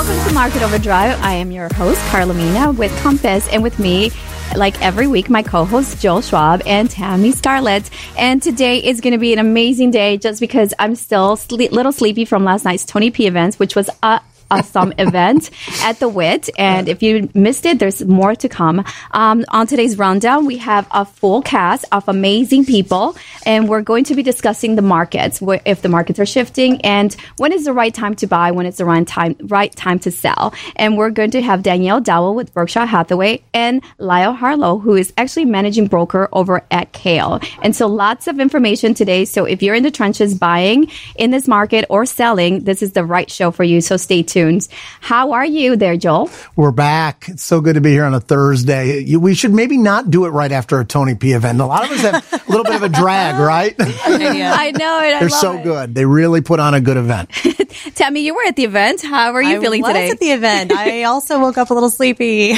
Welcome to Market Overdrive. I am your host, Carla Mina, with Compass, and with me, like every week, my co-hosts Joel Schwab and Tammy Starlett. And today is going to be an amazing day just because I'm still little sleepy from last night's Tony P events, which was awesome event at the WIT. And if you missed it, there's more to come. On today's rundown, we have a full cast of amazing people, and we're going to be discussing the markets, if the markets are shifting, and when is the right time to buy, when is the right time to sell. And we're going to have Danielle Dowell with Berkshire Hathaway and Lyle Harlow, who is actually managing broker over at Kale. And so lots of information today. So if you're in the trenches buying in this market or selling, this is the right show for you. So stay tuned. How are you there, Joel? We're back. It's so good to be here on a Thursday. We should maybe not do it right after a Tony P event. A lot of us have a little bit of a drag, right? I know it. They're so good. They really put on a good event. Tammy, you were at the event. How are you feeling today? I was at the event. I also woke up a little sleepy.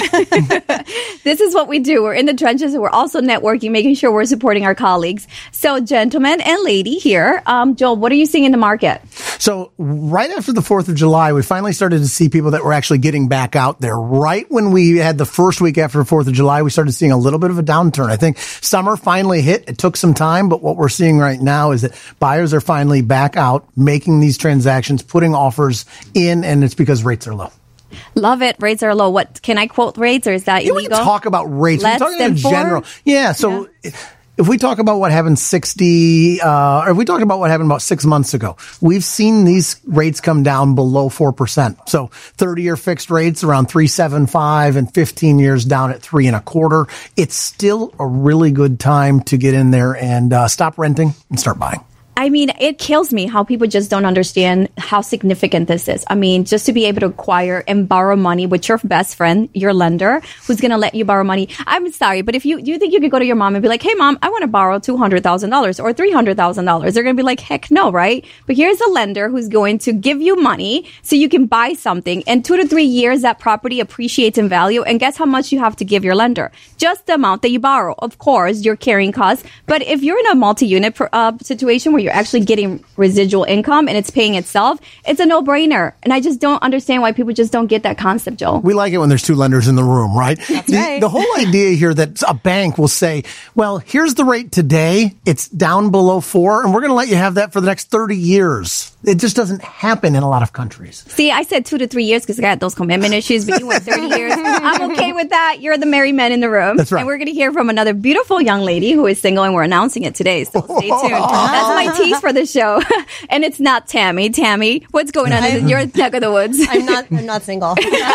This is what we do. We're in the trenches and we're also networking, making sure we're supporting our colleagues. So, gentlemen and lady here, Joel, what are you seeing in the market? So, right after the 4th of July, we finally started to see people that were actually getting back out there. Right when we had the first week after the 4th of July, we started seeing a little bit of a downturn. I think summer finally hit. It took some time, but what we're seeing right now is that buyers are finally back out, making these transactions, putting offers in, and it's because rates are low. Love it. Rates are low. What can I quote rates, or is that illegal? We can talk about rates. Less We're talking than in general. 4? Yeah. So if we talk about what happened or if we talk about what happened about 6 months ago, we've seen these rates come down below 4%. So 30-year fixed rates around 3.75 and 15 years down at 3.25. It's still a really good time to get in there and stop renting and start buying. I mean, it kills me how people just don't understand how significant this is. I mean, just to be able to acquire and borrow money with your best friend, your lender, who's going to let you borrow money. I'm sorry, but do you think you could go to your mom and be like, hey, mom, I want to borrow $200,000 or $300,000? They're going to be like, heck no, right? But here's a lender who's going to give you money so you can buy something. And 2 to 3 years, that property appreciates in value. And guess how much you have to give your lender? Just the amount that you borrow. Of course, your carrying costs. But if you're in a multi-unit situation where you're actually getting residual income and it's paying itself, it's a no-brainer. And I just don't understand why people just don't get that concept, Joel. We like it when there's two lenders in the room, right? That's right. The whole idea here that a bank will say, well, here's the rate today. It's down below 4, and we're going to let you have that for the next 30 years. It just doesn't happen in a lot of countries. See, I said 2 to 3 years because I got those commitment issues, but you went 30 years. I'm okay with that. You're the merry men in the room. That's right. And we're going to hear from another beautiful young lady who is single, and we're announcing it today. So stay tuned. That's my tease for the show. And it's not Tammy. Tammy, what's going on in your neck of the woods? I'm not single.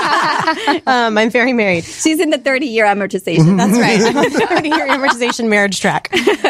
I'm very married. She's in the 30-year amortization. That's right. I'm in the 30-year amortization marriage track.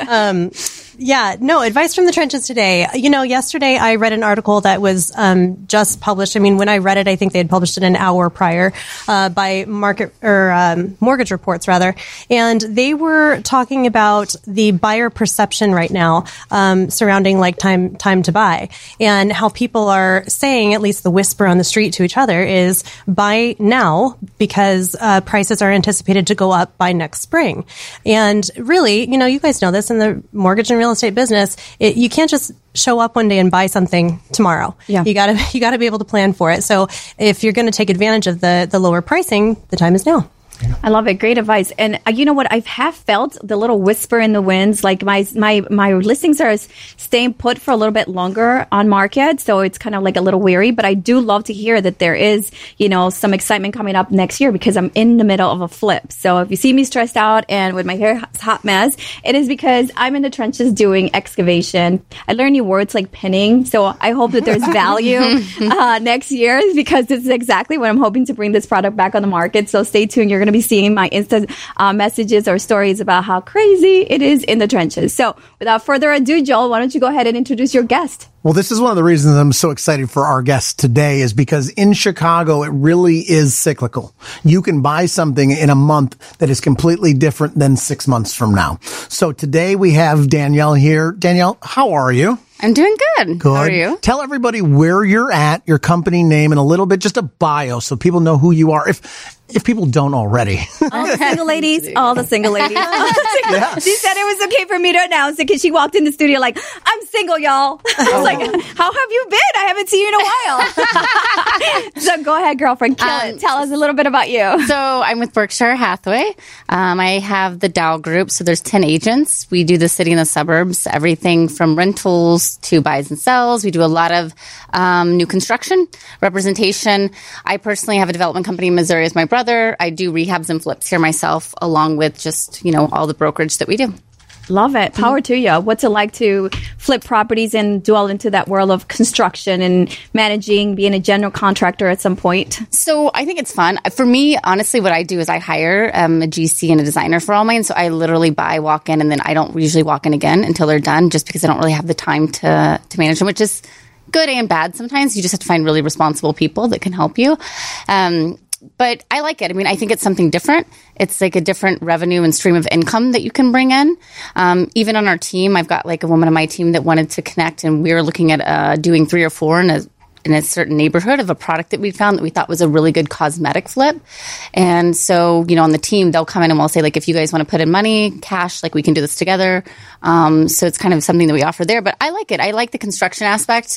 Advice from the trenches today. Yesterday I read an article that was just published. I mean, when I read it, I think they had published it an hour prior by Mortgage Reports, rather. And they were talking about the buyer perception right now surrounding like time to buy, and how people are saying, at least the whisper on the street to each other, is buy now because prices are anticipated to go up by next spring. And really, you guys know this in the mortgage and real estate business, you can't just show up one day and buy something tomorrow. Yeah. You gotta be able to plan for it. So if you're going to take advantage of the lower pricing, the time is now. I love it. Great advice. And you know what? I have felt the little whisper in the winds. Like my listings are staying put for a little bit longer on market. So it's kind of like a little weary, but I do love to hear that there is, some excitement coming up next year because I'm in the middle of a flip. So if you see me stressed out and with my hair hot mess, it is because I'm in the trenches doing excavation. I learned new words like pinning. So I hope that there's value next year because this is exactly what I'm hoping to bring this product back on the market. So stay tuned. You're going to be seeing my Insta messages or stories about how crazy it is in the trenches. So without further ado, Joel, why don't you go ahead and introduce your guest? Well, this is one of the reasons I'm so excited for our guest today is because in Chicago, it really is cyclical. You can buy something in a month that is completely different than 6 months from now. So today we have Danielle here. Danielle, how are you? I'm doing good. Good. How are you? Tell everybody where you're at, your company name, and a little bit, just a bio so people know who you are. If people don't already. All the single ladies. All the single ladies. Yeah. She said it was okay for me to announce it because she walked in the studio like, I'm single, y'all. I was like, how have you been? I haven't seen you in a while. So Go ahead, girlfriend. Kill it. Tell us a little bit about you. So I'm with Berkshire Hathaway. I have the Dow Group. So there's 10 agents. We do the city and the suburbs, everything from rentals to buys and sells. We do a lot of new construction, representation. I personally have a development company in Missouri with my brother. I do rehabs and flips here myself, along with just, all the brokerage that we do. Love it. Power to you. What's it like to flip properties and dwell into that world of construction and managing, being a general contractor at some point? So I think it's fun. For me, honestly, what I do is I hire a GC and a designer for all mine. So I literally walk in, and then I don't usually walk in again until they're done, just because I don't really have the time to manage them, which is good and bad. Sometimes you just have to find really responsible people that can help you. But I like it. I mean, I think it's something different. It's like a different revenue and stream of income that you can bring in. Even on our team, I've got like a woman on my team that wanted to connect, and we were looking at doing 3 or 4 in a certain neighborhood of a product that we found that we thought was a really good cosmetic flip. And so, on the team, they'll come in and we'll say, like, if you guys want to put in money, cash, like, we can do this together. So it's kind of something that we offer there. But I like it. I like the construction aspect.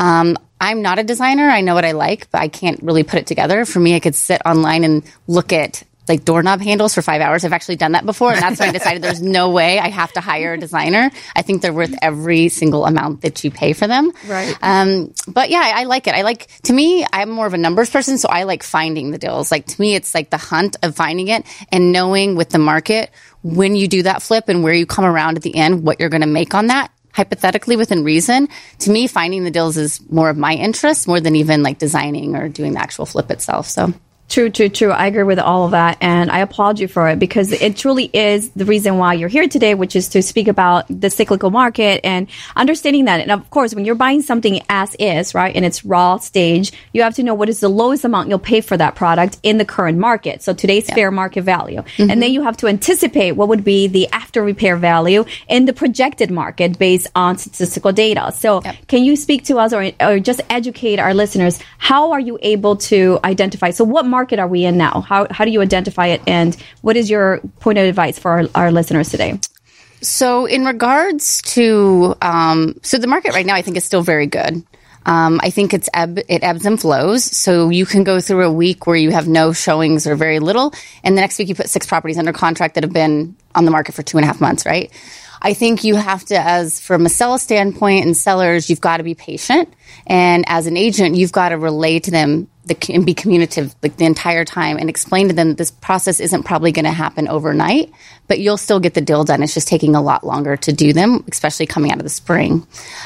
I'm not a designer. I know what I like, but I can't really put it together. For me, I could sit online and look at like doorknob handles for 5 hours. I've actually done that before. And that's when I decided there's no way I have to hire a designer. I think they're worth every single amount that you pay for them. Right. But yeah, I like it. To me, I'm more of a numbers person. So I like finding the deals. Like, to me, it's like the hunt of finding it and knowing with the market when you do that flip and where you come around at the end, what you're going to make on that. Hypothetically, within reason. To me, finding the deals is more of my interest, more than even like designing or doing the actual flip itself. So True. I agree with all of that. And I applaud you for it, because it truly is the reason why you're here today, which is to speak about the cyclical market and understanding that. And of course, when you're buying something as is, right, in its raw stage, you have to know what is the lowest amount you'll pay for that product in the current market. So today's fair market value. Mm-hmm. And then you have to anticipate what would be the after repair value in the projected market based on statistical data. So can you speak to us or just educate our listeners? How are you able to identify? So what market are we in now? How do you identify it? And what is your point of advice for our listeners today? So in regards to, so the market right now, I think is still very good. I think it ebbs and flows. So you can go through a week where you have no showings or very little, and the next week you put 6 properties under contract that have been on the market for 2.5 months, right? I think you have to, as from a seller standpoint and sellers, you've got to be patient. And as an agent, you've got to relay to them and be communicative like the entire time and explain to them that this process isn't probably going to happen overnight, but you'll still get the deal done. It's just taking a lot longer to do them, especially coming out of the spring.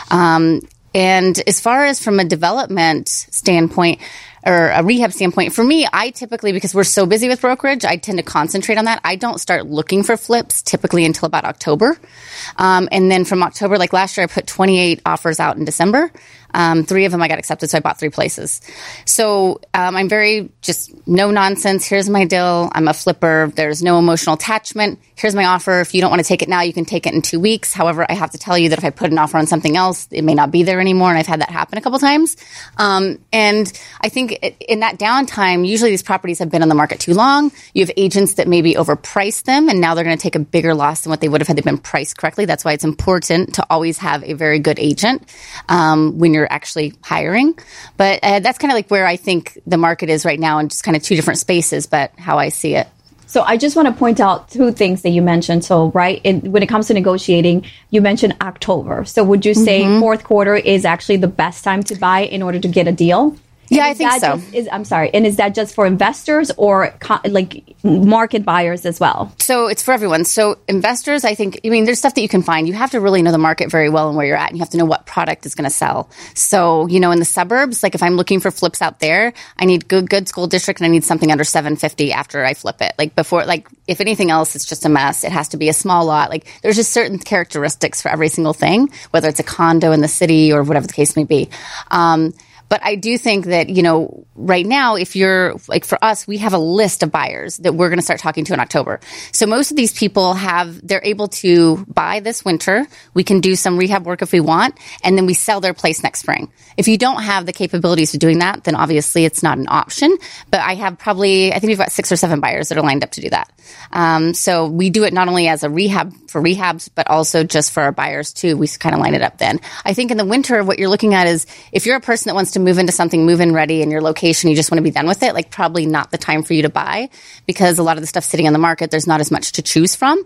And as far as from a development standpoint, or a rehab standpoint, for me, I typically, because we're so busy with brokerage, I tend to concentrate on that. I don't start looking for flips typically until about October. And then from October, like last year, I put 28 offers out in December. 3 of them I got accepted, so I bought 3 places. So I'm very just no nonsense. Here's my deal. I'm a flipper. There's no emotional attachment. Here's my offer. If you don't want to take it now, you can take it in 2 weeks. However, I have to tell you that if I put an offer on something else, it may not be there anymore. And I've had that happen a couple times. And I think in that downtime, usually these properties have been on the market too long. You have agents that maybe overpriced them, and now they're going to take a bigger loss than what they would have had they been priced correctly. That's why it's important to always have a very good agent when you're actually hiring. But that's kind of like where I think the market is right now, in just kind of 2 different spaces, but how I see it. So I just want to point out 2 things that you mentioned. So, right, when it comes to negotiating, you mentioned October. So would you say fourth quarter is actually the best time to buy in order to get a deal? Yeah, I think so. I'm sorry. And is that just for investors or like market buyers as well? So it's for everyone. So investors, I think, there's stuff that you can find. You have to really know the market very well and where you're at. And you have to know what product is going to sell. So, in the suburbs, like if I'm looking for flips out there, I need good school district and I need something under $750 after I flip it. Like before, like if anything else, it's just a mess. It has to be a small lot. Like there's just certain characteristics for every single thing, whether it's a condo in the city or whatever the case may be. But I do think that, right now, if you're like for us, we have a list of buyers that we're going to start talking to in October. So most of these people they're able to buy this winter. We can do some rehab work if we want, and then we sell their place next spring. If you don't have the capabilities of doing that, then obviously it's not an option. But I think we've got 6 or 7 buyers that are lined up to do that. So we do it not only as a rehab for rehabs, but also just for our buyers too. We kind of line it up then. I think in the winter, what you're looking at is if you're a person that wants to move into something move-in ready in your location, you just want to be done with it, like probably not the time for you to buy, because a lot of the stuff sitting on the market, there's not as much to choose from.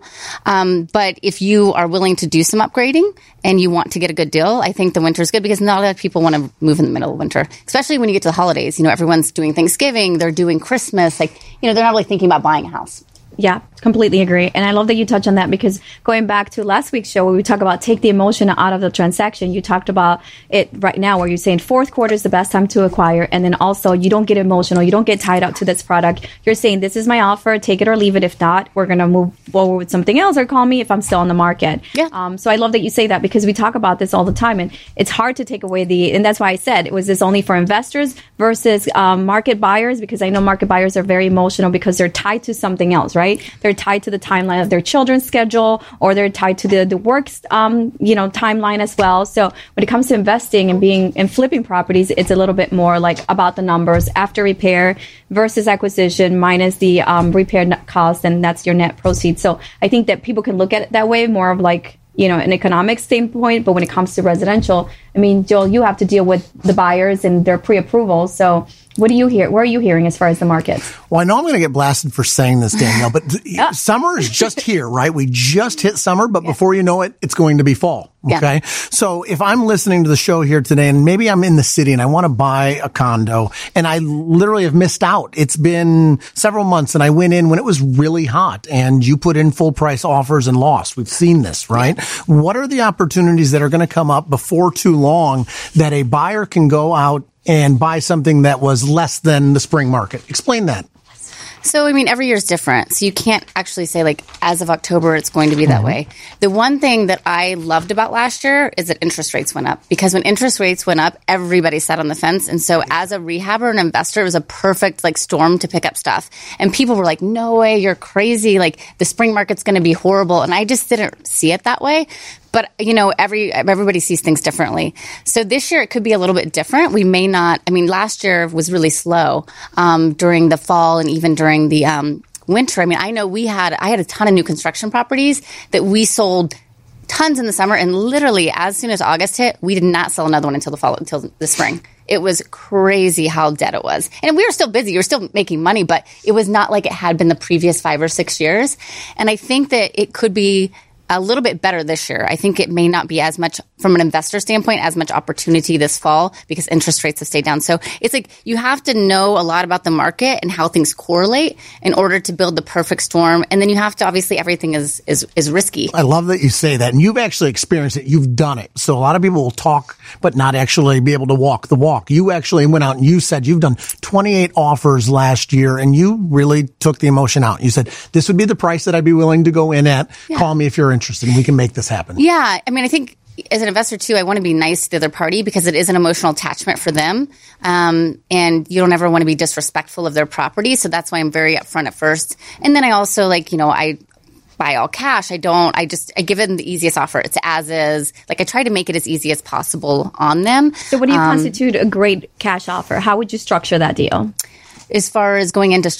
But if you are willing to do some upgrading and you want to get a good deal, I think the winter is good, because not a lot of people want to move in the middle of winter, especially when you get to the holidays. You know, everyone's doing Thanksgiving, they're doing Christmas, like, you know, they're not really thinking about buying a house. Yeah, completely agree. And I love that you touch on that, because going back to last week's show where we talk about take the emotion out of the transaction, you talked about it right now where you're saying fourth quarter is the best time to acquire. And then also you don't get emotional. You don't get tied up to this product. You're saying this is my offer, take it or leave it. If not, we're going to move forward with something else, or call me if I'm still on the market. Yeah. So I love that you say that, because we talk about this all the time, and it's hard to take away and that's why I said, was this only for investors versus market buyers? Because I know market buyers are very emotional because they're tied to something else, right? They're tied to the timeline of their children's schedule, or they're tied to the work's timeline as well. So when it comes to investing and flipping properties, it's a little bit more like about the numbers after repair versus acquisition minus the repair cost, and that's your net proceeds. So I think that people can look at it that way, more of like, you know, an economic standpoint. But when it comes to residential, I mean, Joel, you have to deal with the buyers and their pre-approval. So what do you hear? Where are you hearing as far as the markets? Well, I know I'm going to get blasted for saying this, Danielle, but summer is just here, right? We just hit summer, but before you know it, it's going to be fall. Okay. Yeah. So if I'm listening to the show here today, and maybe I'm in the city and I want to buy a condo, and I literally have missed out. It's been several months, and I went in when it was really hot, and you put in full price offers and lost. We've seen this, right? What are the opportunities that are going to come up before too long that a buyer can go out and buy something that was less than the spring market? Explain that. So, I mean, every year is different. So you can't actually say, like, as of October, it's going to be that way. The one thing that I loved about last year is that interest rates went up. Because when interest rates went up, everybody sat on the fence. And so as a rehabber and investor, it was a perfect, like, storm to pick up stuff. And people were like, no way, you're crazy. Like, the spring market's going to be horrible. And I just didn't see it that way. But, you know, everybody sees things differently. So this year it could be a little bit different. We may not, I mean, last year was really slow during the fall and even during the winter. I mean, I know I had a ton of new construction properties that we sold tons in the summer, and literally as soon as August hit, we did not sell another one until the spring. It was crazy how dead it was. And we were still busy. We were still making money, but it was not like it had been the previous 5 or 6 years. And I think that it could be a little bit better this year. I think it may not be as much, from an investor standpoint, as much opportunity this fall because interest rates have stayed down. So it's like you have to know a lot about the market and how things correlate in order to build the perfect storm. And then you have to, obviously, everything is risky. I love that you say that. And you've actually experienced it. You've done it. So a lot of people will talk, but not actually be able to walk the walk. You actually went out and you said you've done 28 offers last year, and you really took the emotion out. You said, this would be the price that I'd be willing to go in at. Yeah. Call me if you're interested, and we can make this happen. Yeah. I mean, I think as an investor too, I want to be nice to the other party because it is an emotional attachment for them. And you don't ever want to be disrespectful of their property. So that's why I'm very upfront at first. And then I also I buy all cash. I give them the easiest offer. It's as is. Like I try to make it as easy as possible on them. So what do you constitute a great cash offer? How would you structure that deal? As far as going into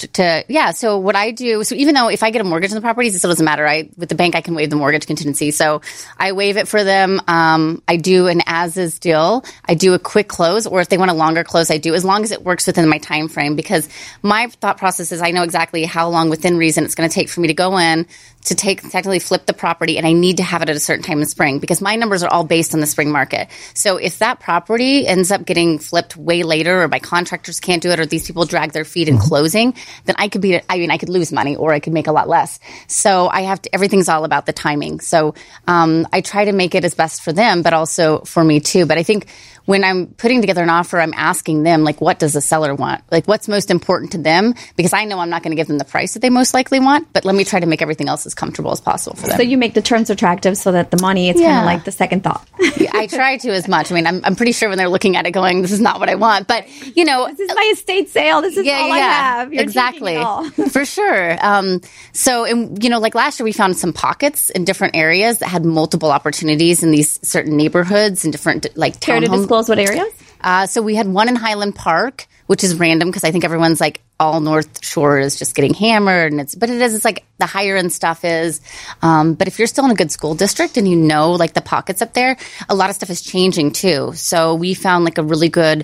so what I do, so even though if I get a mortgage on the properties, it still doesn't matter. With the bank, I can waive the mortgage contingency. So I waive it for them. I do an as-is deal. I do a quick close, or if they want a longer close, I do, as long as it works within my time frame. Because my thought process is I know exactly how long within reason it's going to take for me to go in to technically flip the property, and I need to have it at a certain time in spring because my numbers are all based on the spring market. So if that property ends up getting flipped way later, or my contractors can't do it, or these people drag their feet in closing, then I could lose money, or I could make a lot less. So everything's all about the timing. So I try to make it as best for them, but also for me too. But I think when I'm putting together an offer, I'm asking them, like, what does the seller want? Like, what's most important to them? Because I know I'm not going to give them the price that they most likely want, but let me try to make everything else as comfortable as possible for them. So you make the terms attractive so that the money is kind of like the second thought. I try to as much. I mean, I'm pretty sure when they're looking at it going, this is not what I want. But, this is my estate sale. This is all I have. You're exactly. For sure. Like last year, we found some pockets in different areas that had multiple opportunities in these certain neighborhoods and different, like, townhomes. disclose what areas? So we had one in Highland Park, which is random because I think everyone's like all North Shore is just getting hammered, and it's like the higher end stuff is. But if you're still in a good school district and you know like the pockets up there, a lot of stuff is changing too. So we found like a really good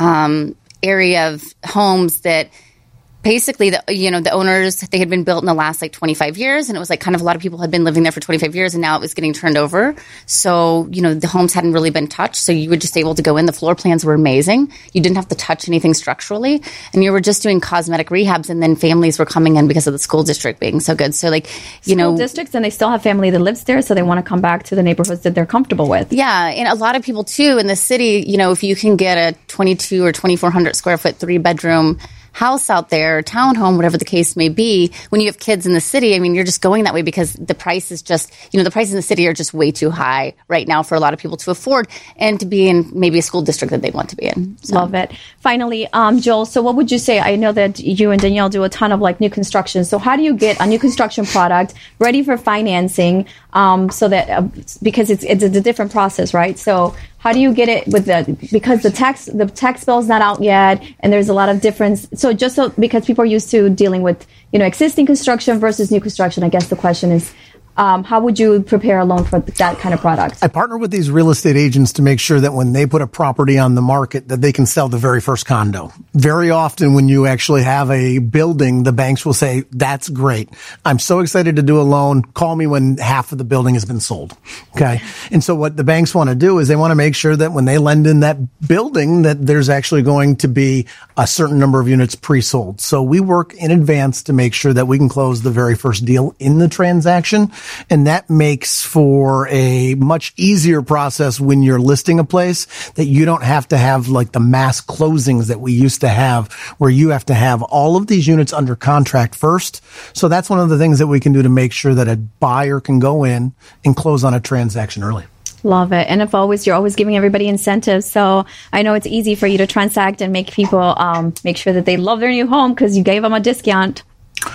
area of homes that basically the owners, they had been built in the last like 25 years, and it was like kind of a lot of people had been living there for 25 years, and now it was getting turned over. So, the homes hadn't really been touched. So you were just able to go in. The floor plans were amazing. You didn't have to touch anything structurally, and you were just doing cosmetic rehabs, and then families were coming in because of the school district being so good. So like, school districts, and they still have family that lives there, so they want to come back to the neighborhoods that they're comfortable with. Yeah. And a lot of people too in the city, if you can get a 22 or 2,400 square foot 3-bedroom house out there, townhome, whatever the case may be, when you have kids in the city, I mean, you're just going that way because the price is just, the prices in the city are just way too high right now for a lot of people to afford and to be in maybe a school district that they want to be in. So. Love it. Finally, Joel, so what would you say? I know that you and Danielle do a ton of like new construction. So how do you get a new construction product ready for financing so that, because it's a different process, right? So how do you get it because the tax bill is not out yet, and there's a lot of difference. So because people are used to dealing with, existing construction versus new construction, I guess the question is, how would you prepare a loan for that kind of product? I partner with these real estate agents to make sure that when they put a property on the market, that they can sell the very first condo. Very often when you actually have a building, the banks will say, that's great. I'm so excited to do a loan. Call me when half of the building has been sold. Okay. And so what the banks want to do is they want to make sure that when they lend in that building, that there's actually going to be a certain number of units pre-sold. So we work in advance to make sure that we can close the very first deal in the transaction. And that makes for a much easier process when you're listing a place, that you don't have to have like the mass closings that we used to have, where you have to have all of these units under contract first. So that's one of the things that we can do to make sure that a buyer can go in and close on a transaction early. Love it. And you're always giving everybody incentives. So I know it's easy for you to transact and make people make sure that they love their new home because you gave them a discount.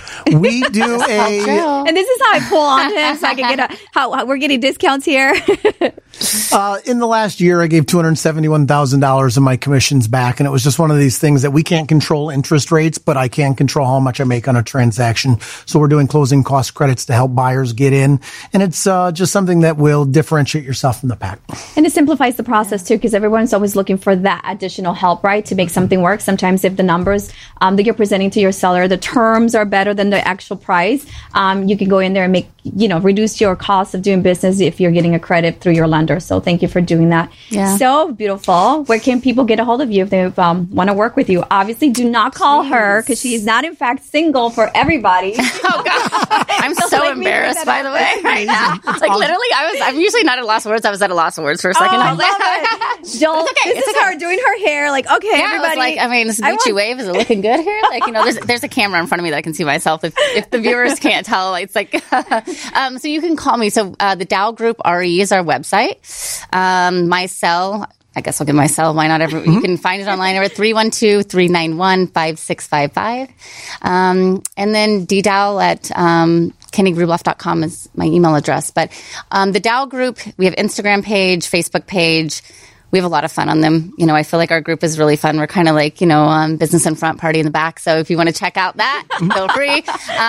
We do and this is how I pull on him so I can get how we're getting discounts here. In the last year, I gave $271,000 of my commissions back. And it was just one of these things that we can't control interest rates, but I can control how much I make on a transaction. So we're doing closing cost credits to help buyers get in. And it's just something that will differentiate yourself from the pack. And it simplifies the process too, because everyone's always looking for that additional help, right? To make something work. Sometimes if the numbers that you're presenting to your seller, the terms are better than the actual price, you can go in there and make, reduce your cost of doing business if you're getting a credit through your lender. So thank you for doing that. Yeah. So beautiful. Where can people get a hold of you if they want to work with you? Obviously, do not call her because she is not, in fact, single for everybody. Oh, God. I'm so embarrassed, by the way, right now. It's like literally, I'm usually not at a loss of words. I was at a loss of words for a second. I love it. Joel, this is her doing her hair. Like, okay, everybody. This Gucci wave, is it looking good here? Like, there's a camera in front of me that I can see myself. If the viewers can't tell, it's like, so you can call me. So the Dow Group RE is our website. My cell, I guess I'll give my cell. Why not? You can find it online at 312-391-5655. And then DDow at KennyGrubloff.com is my email address. But the Dow Group, we have Instagram page, Facebook page. We have a lot of fun on them. I feel like our group is really fun. We're kind of like, business in front, party in the back. So if you want to check out that, feel free.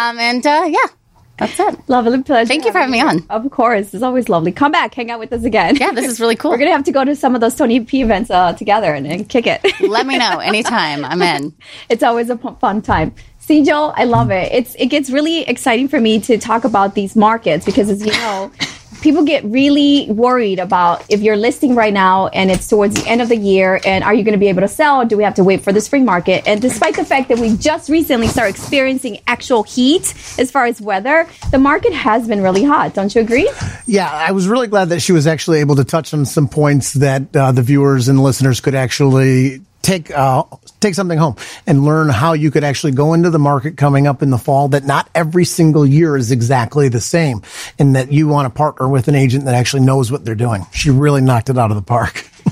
That's it. Lovely pleasure. Thank you for having me on. Of course. It's always lovely. Come back. Hang out with us again. Yeah, this is really cool. We're going to have to go to some of those Tony P events together and kick it. Let me know. Anytime. I'm in. It's always a fun time. See, Joel, I love it. It gets really exciting for me to talk about these markets because, as you know, people get really worried about if you're listing right now and it's towards the end of the year and are you going to be able to sell or do we have to wait for the spring market? And despite the fact that we just recently started experiencing actual heat as far as weather, the market has been really hot. Don't you agree? Yeah, I was really glad that she was actually able to touch on some points that the viewers and listeners could actually take something home and learn how you could actually go into the market coming up in the fall, that not every single year is exactly the same, and that you want to partner with an agent that actually knows what they're doing. She really knocked it out of the park.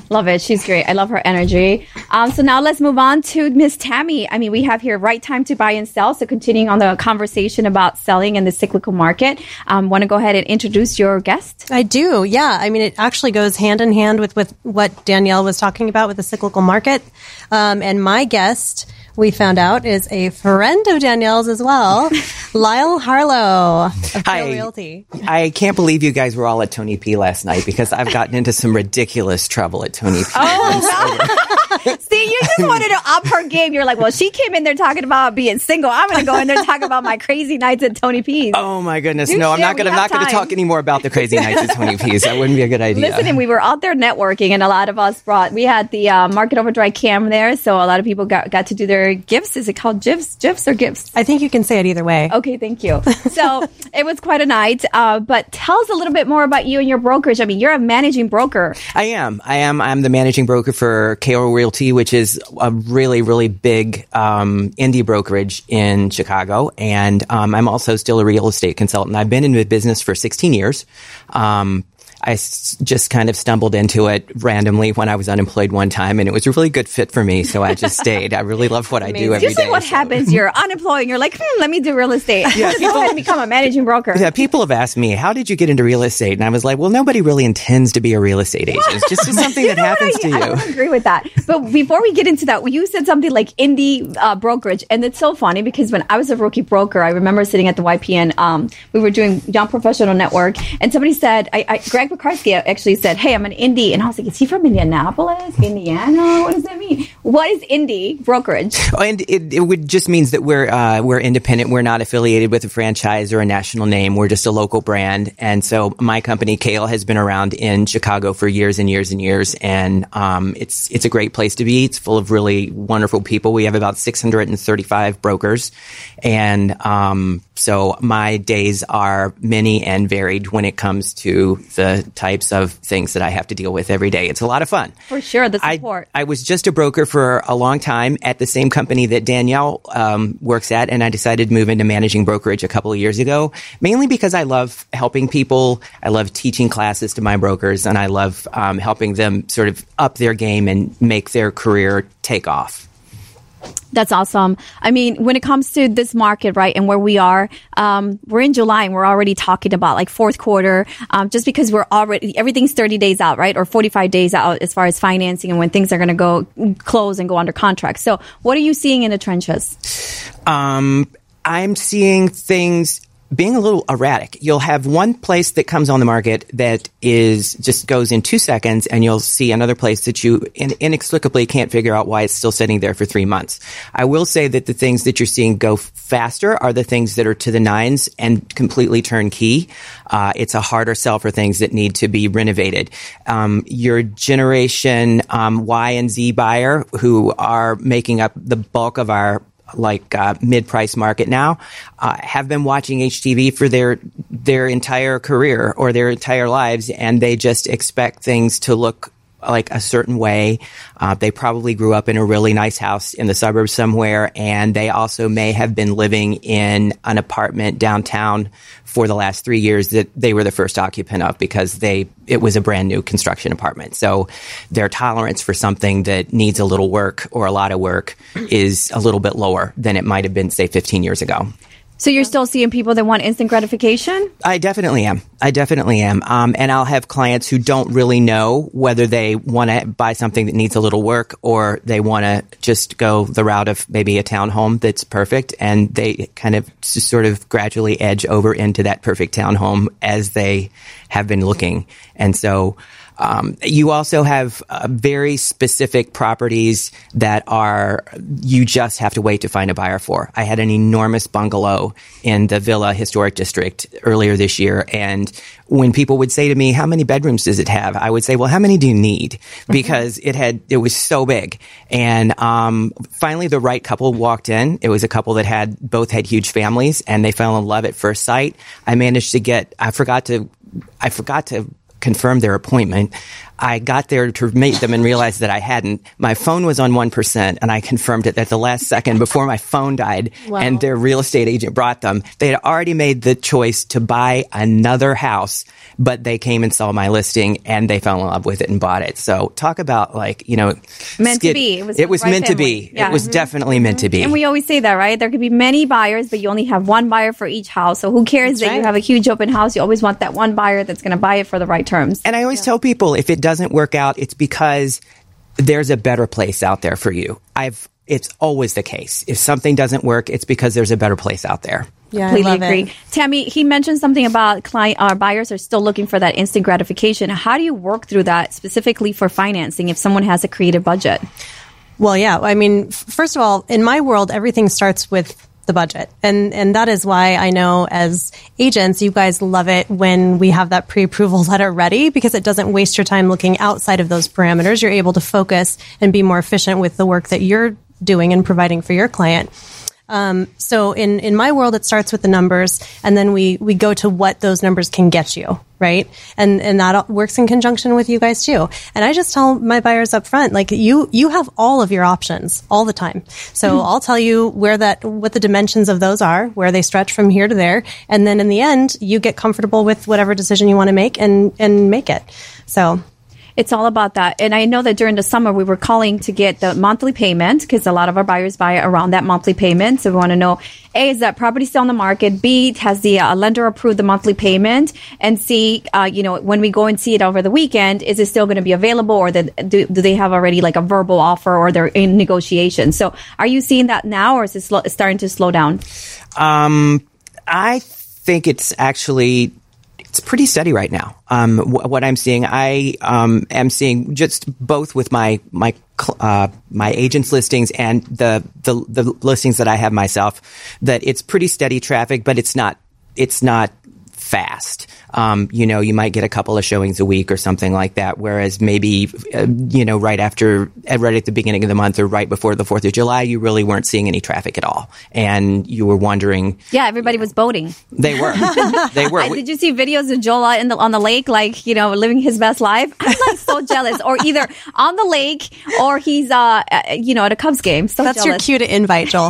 Love it. She's great. I love her energy. So now let's move on to Miss Tammy. I mean, we have here right time to buy and sell. So continuing on the conversation about selling in the cyclical market, want to go ahead and introduce your guest? I do. Yeah. I mean, it actually goes hand in hand with what Danielle was talking about with the cyclical market. And my guest, we found out, is a friend of Danielle's as well, Lyle Harlow of Trail Realty. I can't believe you guys were all at Tony P last night because I've gotten into some ridiculous trouble at Tony P. See, you just wanted to up her game. You're like, well, she came in there talking about being single. I'm going to go in there talking about my crazy nights at Tony P's. Oh my goodness. No, I'm not going to talk anymore about the crazy nights at Tony P's. That wouldn't be a good idea. Listen, and we were out there networking, and a lot of us we had the Market Overdrive cam there, so a lot of people got to do their gifts. Is it called GIFs or gifts? I think you can say it either way. Okay, thank you. So it was quite a night, but tell us a little bit more about you and your brokerage. I mean, you're a managing broker. I am. I'm the managing broker for KO Realty, which is a really, really big indie brokerage in Chicago. And I'm also still a real estate consultant. I've been in the business for 16 years. Just kind of stumbled into it randomly when I was unemployed one time, and it was a really good fit for me, so I just stayed. I really love what I do every day. Usually what happens, you're unemployed, and you're like, let me do real estate. Yeah, just go ahead and become a managing broker. Yeah, people have asked me, how did you get into real estate? And I was like, well, nobody really intends to be a real estate agent. It's just something that happens to you. I don't agree with that. But before we get into that, you said something like indie brokerage, and it's so funny because when I was a rookie broker, I remember sitting at the YPN, we were doing Young Professional Network, and somebody said, Greg Pekarsky actually said, hey, I'm an indie. And I was like, is he from Indianapolis, Indiana? What does that mean? What is indie brokerage? Oh, and it just means that we're independent. We're not affiliated with a franchise or a national name. We're just a local brand. And so my company, Kale, has been around in Chicago for years and years and years. And it's a great place to be. It's full of really wonderful people. We have about 635 brokers. And so my days are many and varied when it comes to the types of things that I have to deal with every day. It's a lot of fun. For sure, the support. I was just a broker for a long time at the same company that Danielle works at, and I decided to move into managing brokerage a couple of years ago, mainly because I love helping people. I love teaching classes to my brokers, and I love helping them sort of up their game and make their career take off. That's awesome. I mean, when it comes to this market, right, and where we are, we're in July and we're already talking about like fourth quarter, just because everything's 30 days out, right, or 45 days out as far as financing and when things are going to go close and go under contract. So what are you seeing in the trenches? I'm seeing things being a little erratic. You'll have one place that comes on the market that just goes in 2 seconds, and you'll see another place that you inexplicably can't figure out why it's still sitting there for 3 months. I will say that the things that you're seeing go faster are the things that are to the nines and completely turnkey. It's a harder sell for things that need to be renovated. Your generation Y and Z buyer, who are making up the bulk of our mid-price market now, have been watching HGTV for their entire career or their entire lives, and they just expect things to look like a certain way. They probably grew up in a really nice house in the suburbs somewhere, and they also may have been living in an apartment downtown for the last 3 years that they were the first occupant of because it was a brand new construction apartment. So their tolerance for something that needs a little work or a lot of work is a little bit lower than it might have been, say, 15 years ago. So you're still seeing people that want instant gratification? I definitely am. And I'll have clients who don't really know whether they want to buy something that needs a little work or they want to just go the route of maybe a townhome that's perfect. And they kind of just sort of gradually edge over into that perfect townhome as they have been looking. And so you also have very specific properties that you just have to wait to find a buyer for. I had an enormous bungalow in the Villa Historic District earlier this year, and when people would say to me, how many bedrooms does it have? I would say, well, how many do you need? Because it was so big. And finally the right couple walked in. It was a couple that both had huge families, and they fell in love at first sight. I managed to I forgot to confirmed their appointment. I got there to meet them and realized that I hadn't. My phone was on 1%, and I confirmed it at the last second before my phone died. Wow. And their real estate agent brought them. They had already made the choice to buy another house, but they came and saw my listing, and they fell in love with it and bought it. So talk about meant to be. It was right meant to family. be. Yeah. It was definitely meant to be. And we always say that, right? There could be many buyers, but you only have one buyer for each house. So who cares that you have a huge open house? You always want that one buyer that's going to buy it for the right terms. And I always tell people, if it doesn't work out, it's because there's a better place out there for you. It's always the case. If something doesn't work, it's because there's a better place out there. Yeah, Completely I love agree. it. Tammy, he mentioned something about buyers are still looking for that instant gratification. How do you work through that specifically for financing if someone has a creative budget? Well, yeah. I mean, first of all, in my world, everything starts with the budget. And that is why I know as agents, you guys love it when we have that pre-approval letter ready, because it doesn't waste your time looking outside of those parameters. You're able to focus and be more efficient with the work that you're doing and providing for your client. So in my world, it starts with the numbers, and then we go to what those numbers can get you, right? And that works in conjunction with you guys too. And I just tell my buyers up front, like you have all of your options all the time. So I'll tell you what the dimensions of those are, where they stretch from here to there. And then in the end, you get comfortable with whatever decision you want to make and make it. So It's all about that. And I know that during the summer, we were calling to get the monthly payment because a lot of our buyers buy around that monthly payment. So we want to know, A, is that property still on the market? B, has the lender approved the monthly payment? And C, when we go and see it over the weekend, is it still going to be available, or do they have already like a verbal offer, or they're in negotiation? So are you seeing that now, or is it starting to slow down? I think it's pretty steady right now. What I'm seeing, I am seeing just both with my agent's listings and the listings that I have myself, that it's pretty steady traffic, but it's not fast. You might get a couple of showings a week or something like that. Whereas maybe, right at the beginning of the month or right before the 4th of July, you really weren't seeing any traffic at all. And you were wondering. Yeah, everybody was boating. They were. They were. Did you see videos of Joel on the lake, living his best life? I'm so jealous. Or either on the lake or he's, at a Cubs game. So that's jealous. your cue to invite, Joel.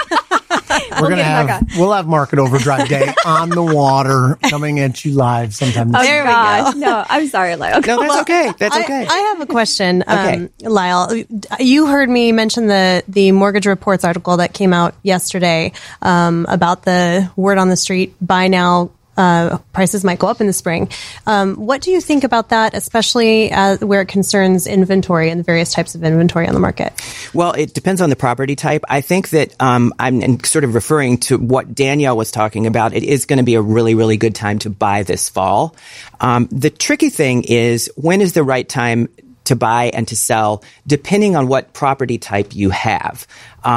We'll have Market Overdrive Day on the water coming at you live sometime. There we go. No, I'm sorry, Lyle. No, that's okay. That's okay. I have a question, Okay. Lyle. You heard me mention the Mortgage Reports article that came out yesterday about the word on the street, buy now, prices might go up in the spring. What do you think about that, especially where it concerns inventory and the various types of inventory on the market? Well, it depends on the property type. I think that I'm sort of referring to what Danielle was talking about. It is going to be a really, really good time to buy this fall. The tricky thing is, when is the right time to buy and to sell, depending on what property type you have.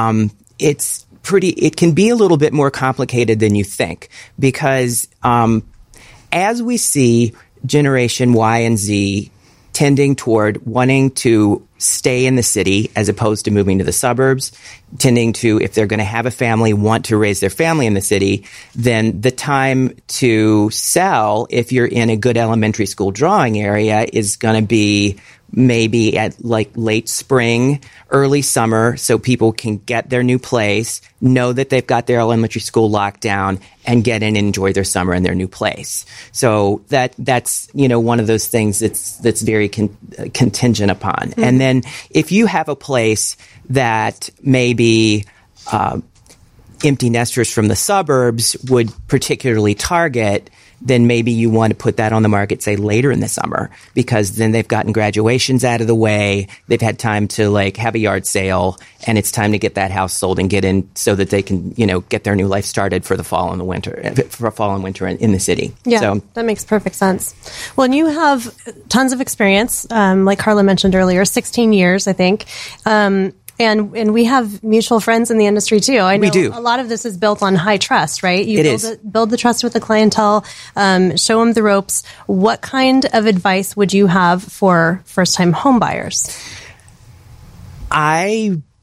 It can be a little bit more complicated than you think, because as we see Generation Y and Z tending toward wanting to stay in the city as opposed to moving to the suburbs, tending to, if they're going to have a family, want to raise their family in the city, then the time to sell, if you're in a good elementary school drawing area, is going to be maybe at like late spring, early summer, so people can get their new place, know that they've got their elementary school locked down, and get in and enjoy their summer in their new place. So that's one of those things that's very contingent upon. Mm-hmm. And then if you have a place that maybe empty nesters from the suburbs would particularly target, then maybe you want to put that on the market, say, later in the summer, because then they've gotten graduations out of the way. They've had time to have a yard sale, and it's time to get that house sold and get in so that they can, get their new life started for the fall and the winter, for fall and winter in the city. Yeah, so that makes perfect sense. Well, and you have tons of experience, like Carla mentioned earlier, 16 years, I think. And we have mutual friends in the industry too. I know we do. A lot of this is built on high trust, right? You build the trust with the clientele, show them the ropes. What kind of advice would you have for first-time home buyers? I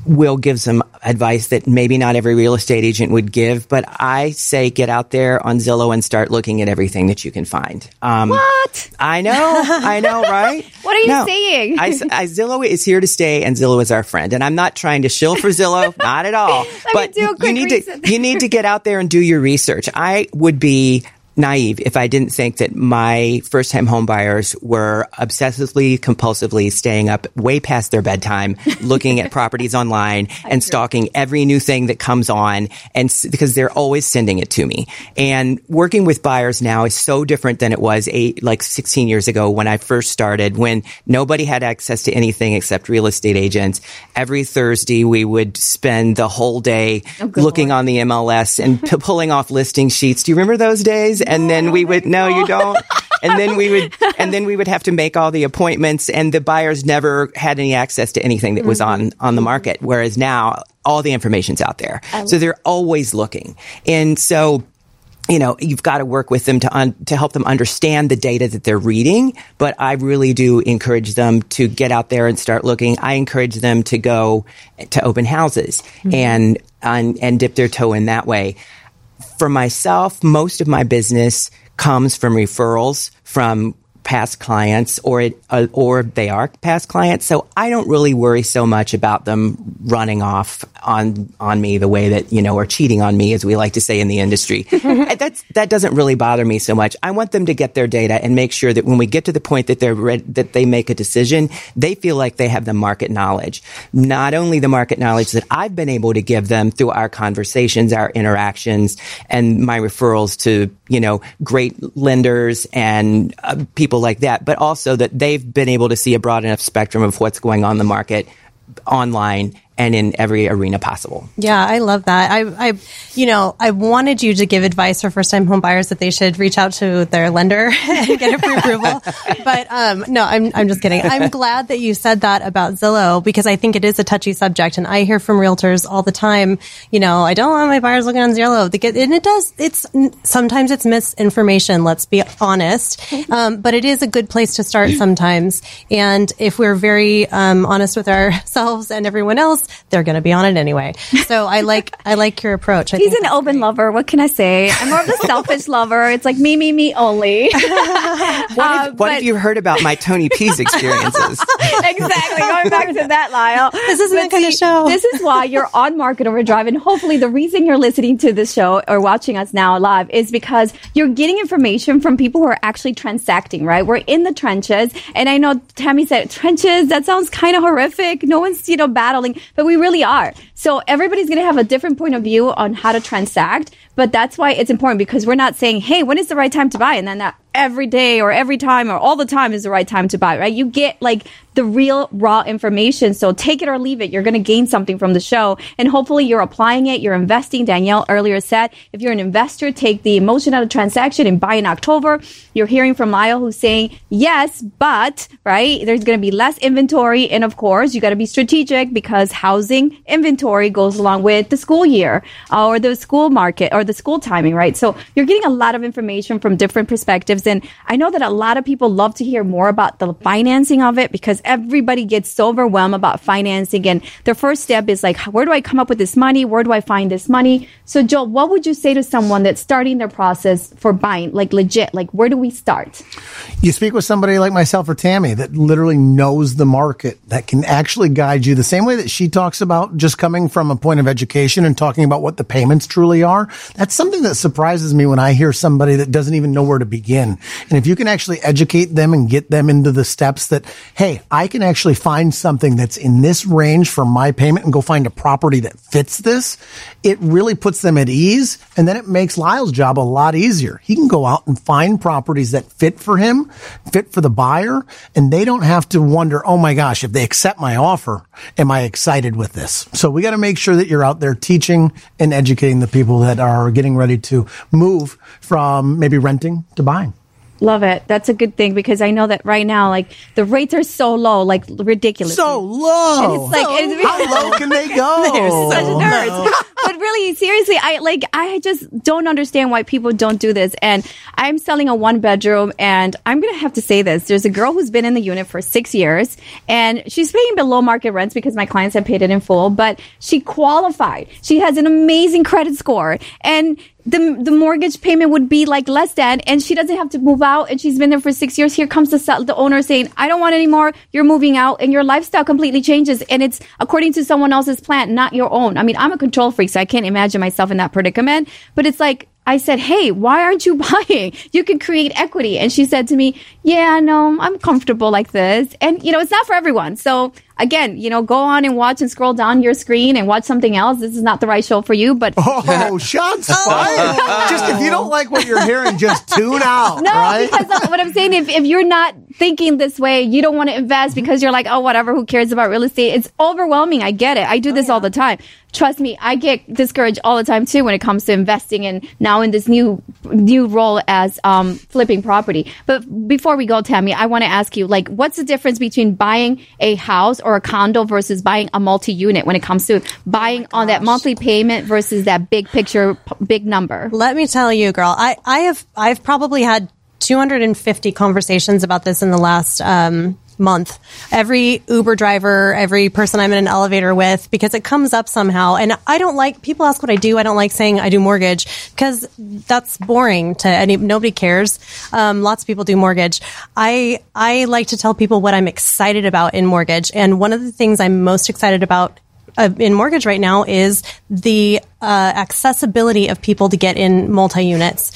will give some advice that maybe not every real estate agent would give, but I say get out there on Zillow and start looking at everything that you can find. What? I know, right? What are you saying? Zillow is here to stay, and Zillow is our friend. And I'm not trying to shill for Zillow, not at all. But you need to get out there and do your research. I would be naive if I didn't think that my first-time home buyers were obsessively, compulsively staying up way past their bedtime, looking at properties online and stalking every new thing that comes on, and because they're always sending it to me. And working with buyers now is so different than it was 16 years ago when I first started, when nobody had access to anything except real estate agents. Every Thursday, we would spend the whole day looking on the MLS and pulling off listing sheets. Do you remember those days? And then we would, no, you don't. And then we would have to make all the appointments, and the buyers never had any access to anything that was on the market. Whereas now all the information's out there. So they're always looking. And so, you've got to work with them to help them understand the data that they're reading. But I really do encourage them to get out there and start looking. I encourage them to go to open houses and dip their toe in that way. For myself, most of my business comes from referrals from past clients, or they are past clients. So I don't really worry so much about them running off on me the way that, or cheating on me, as we like to say in the industry. That doesn't really bother me so much. I want them to get their data and make sure that when we get to the point that that they make a decision, they feel like they have the market knowledge. Not only the market knowledge that I've been able to give them through our conversations, our interactions, and my referrals to, great lenders and people like that, but also that they've been able to see a broad enough spectrum of what's going on in the market online and in every arena possible. Yeah, I love that. I wanted you to give advice for first-time home buyers that they should reach out to their lender and get a pre-approval. But no, I'm just kidding. I'm glad that you said that about Zillow, because I think it is a touchy subject, and I hear from realtors all the time, I don't want my buyers looking on Zillow. Sometimes it's misinformation, let's be honest. But it is a good place to start sometimes. And if we're very honest with ourselves and everyone else, they're going to be on it anyway. So I like your approach. He's an open lover. What can I say? I'm more of the selfish lover. It's like me only. What have you heard about my Tony P's experiences? Exactly. Going back to that, Lyle. This isn't that kind of show. This is why you're on Market Overdrive. And hopefully the reason you're listening to this show or watching us now live is because you're getting information from people who are actually transacting, right? We're in the trenches. And I know Tammy said trenches. That sounds kind of horrific. No one's, battling. But we really are. So everybody's going to have a different point of view on how to transact. But that's why it's important, because we're not saying, hey, when is the right time to buy? And then that every day or every time or all the time is the right time to buy, right? You get the real raw information. So take it or leave it. You're going to gain something from the show. And hopefully you're applying it. You're investing. Danielle earlier said, if you're an investor, take the emotion out of transaction and buy in October. You're hearing from Lyle, who's saying, yes, but, right, there's going to be less inventory. And of course, you got to be strategic, because housing inventory goes along with the school year or the school market or the school timing, right? So you're getting a lot of information from different perspectives. And I know that a lot of people love to hear more about the financing of it, because everybody gets so overwhelmed about financing. And their first step is where do I come up with this money? Where do I find this money? So Joel, what would you say to someone that's starting their process for buying, legit? Where do we start? You speak with somebody like myself or Tammy that literally knows the market, that can actually guide you the same way that she talks about, just coming from a point of education and talking about what the payments truly are. That's something that surprises me when I hear somebody that doesn't even know where to begin. And if you can actually educate them and get them into the steps that, hey, I can actually find something that's in this range for my payment and go find a property that fits this, it really puts them at ease. And then it makes Lyle's job a lot easier. He can go out and find properties that fit for him, fit for the buyer, and they don't have to wonder, oh my gosh, if they accept my offer, am I excited with this? So we got to make sure that you're out there teaching and educating the people that are getting ready to move from maybe renting to buying. Love it. That's a good thing, because I know that right now, the rates are so low, ridiculous. So low. And it's how low can they go? They're such nerds. But really, seriously, I just don't understand why people don't do this. And I'm selling a 1-bedroom, and I'm going to have to say this. There's a girl who's been in the unit for 6 years, and she's paying below market rents because my clients have paid it in full, but she qualified. She has an amazing credit score, and the mortgage payment would be like less than, and she doesn't have to move out, and she's been there for 6 years. Here comes the owner saying, I don't want any more. You're moving out, and your lifestyle completely changes, and it's according to someone else's plan, not your own. I mean, I'm a control freak, so I can't imagine myself in that predicament, but it's like, I said, hey, why aren't you buying? You can create equity. And she said to me, yeah, no, I'm comfortable like this. And, it's not for everyone. So again, go on and watch and scroll down your screen and watch something else. This is not the right show for you, but. Oh, shots fired. Just if you don't like what you're hearing, just tune out. No, right? Because what I'm saying, if you're not thinking this way, you don't want to invest because you're like, oh, whatever, who cares about real estate? It's overwhelming. I get it. I do this all the time. Trust me, I get discouraged all the time too when it comes to investing, and now in this new role as flipping property. But before we go, Tammy, I want to ask you, what's the difference between buying a house or a condo versus buying a multi-unit when it comes to buying on that monthly payment versus that big picture, big number? Let me tell you, girl, I've probably had 250 conversations about this in the last month. Every Uber driver, every person I'm in an elevator with, because it comes up somehow. And I don't like, people ask what I do. I don't like saying I do mortgage because that's boring to nobody cares. Lots of people do mortgage. I like to tell people what I'm excited about in mortgage. And one of the things I'm most excited about in mortgage right now is the accessibility of people to get in multi-units.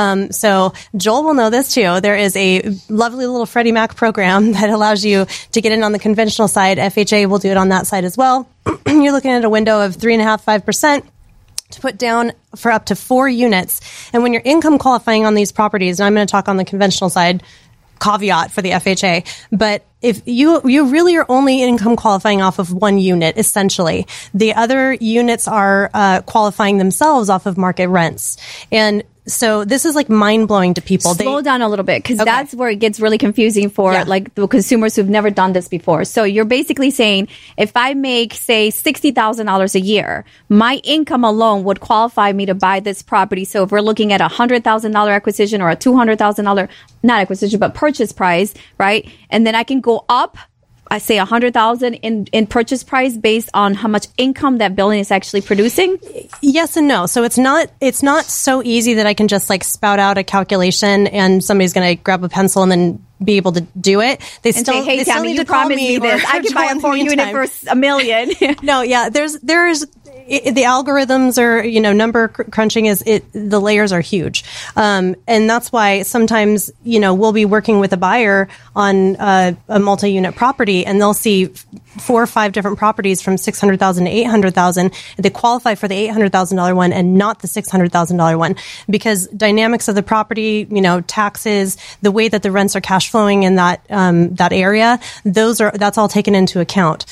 So Joel will know this too. There is a lovely little Freddie Mac program that allows you to get in on the conventional side. FHA will do it on that side as well. You're looking at a window of 3.5%, 5%. To put down for up to 4 units. And when you're income qualifying on these properties, and I'm going to talk on the conventional side, caveat for the FHA, but if you really are only income qualifying off of 1 unit, essentially, the other units are qualifying themselves off of market rents. And so this is mind blowing to people. Slow down a little bit, because that's where it gets really confusing for the consumers who've never done this before. So you're basically saying, if I make, say, $60,000 a year, my income alone would qualify me to buy this property. So if we're looking at $100,000 acquisition or a $200,000, not acquisition, but purchase price, right? And then I can go up, I say $100,000 in purchase price based on how much income that building is actually producing? Yes and no. So it's not so easy that I can just spout out a calculation and somebody's going to grab a pencil and then be able to do it. They still say, hey, Tammy, you promised me this. I can buy a 4-unit for $1 million. No, yeah, there's the algorithms are, number crunching the layers are huge. And that's why sometimes, we'll be working with a buyer on a multi-unit property and they'll see 4 or 5 different properties from $600,000 to $800,000. They qualify for the $800,000 one and not the $600,000 one because dynamics of the property, taxes, the way that the rents are cash flowing in that area, that's all taken into account.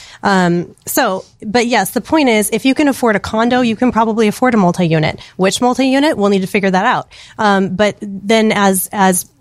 But yes, the point is, if you can afford a condo, you can probably afford a multi-unit. Which multi-unit? We'll need to figure that out. But then as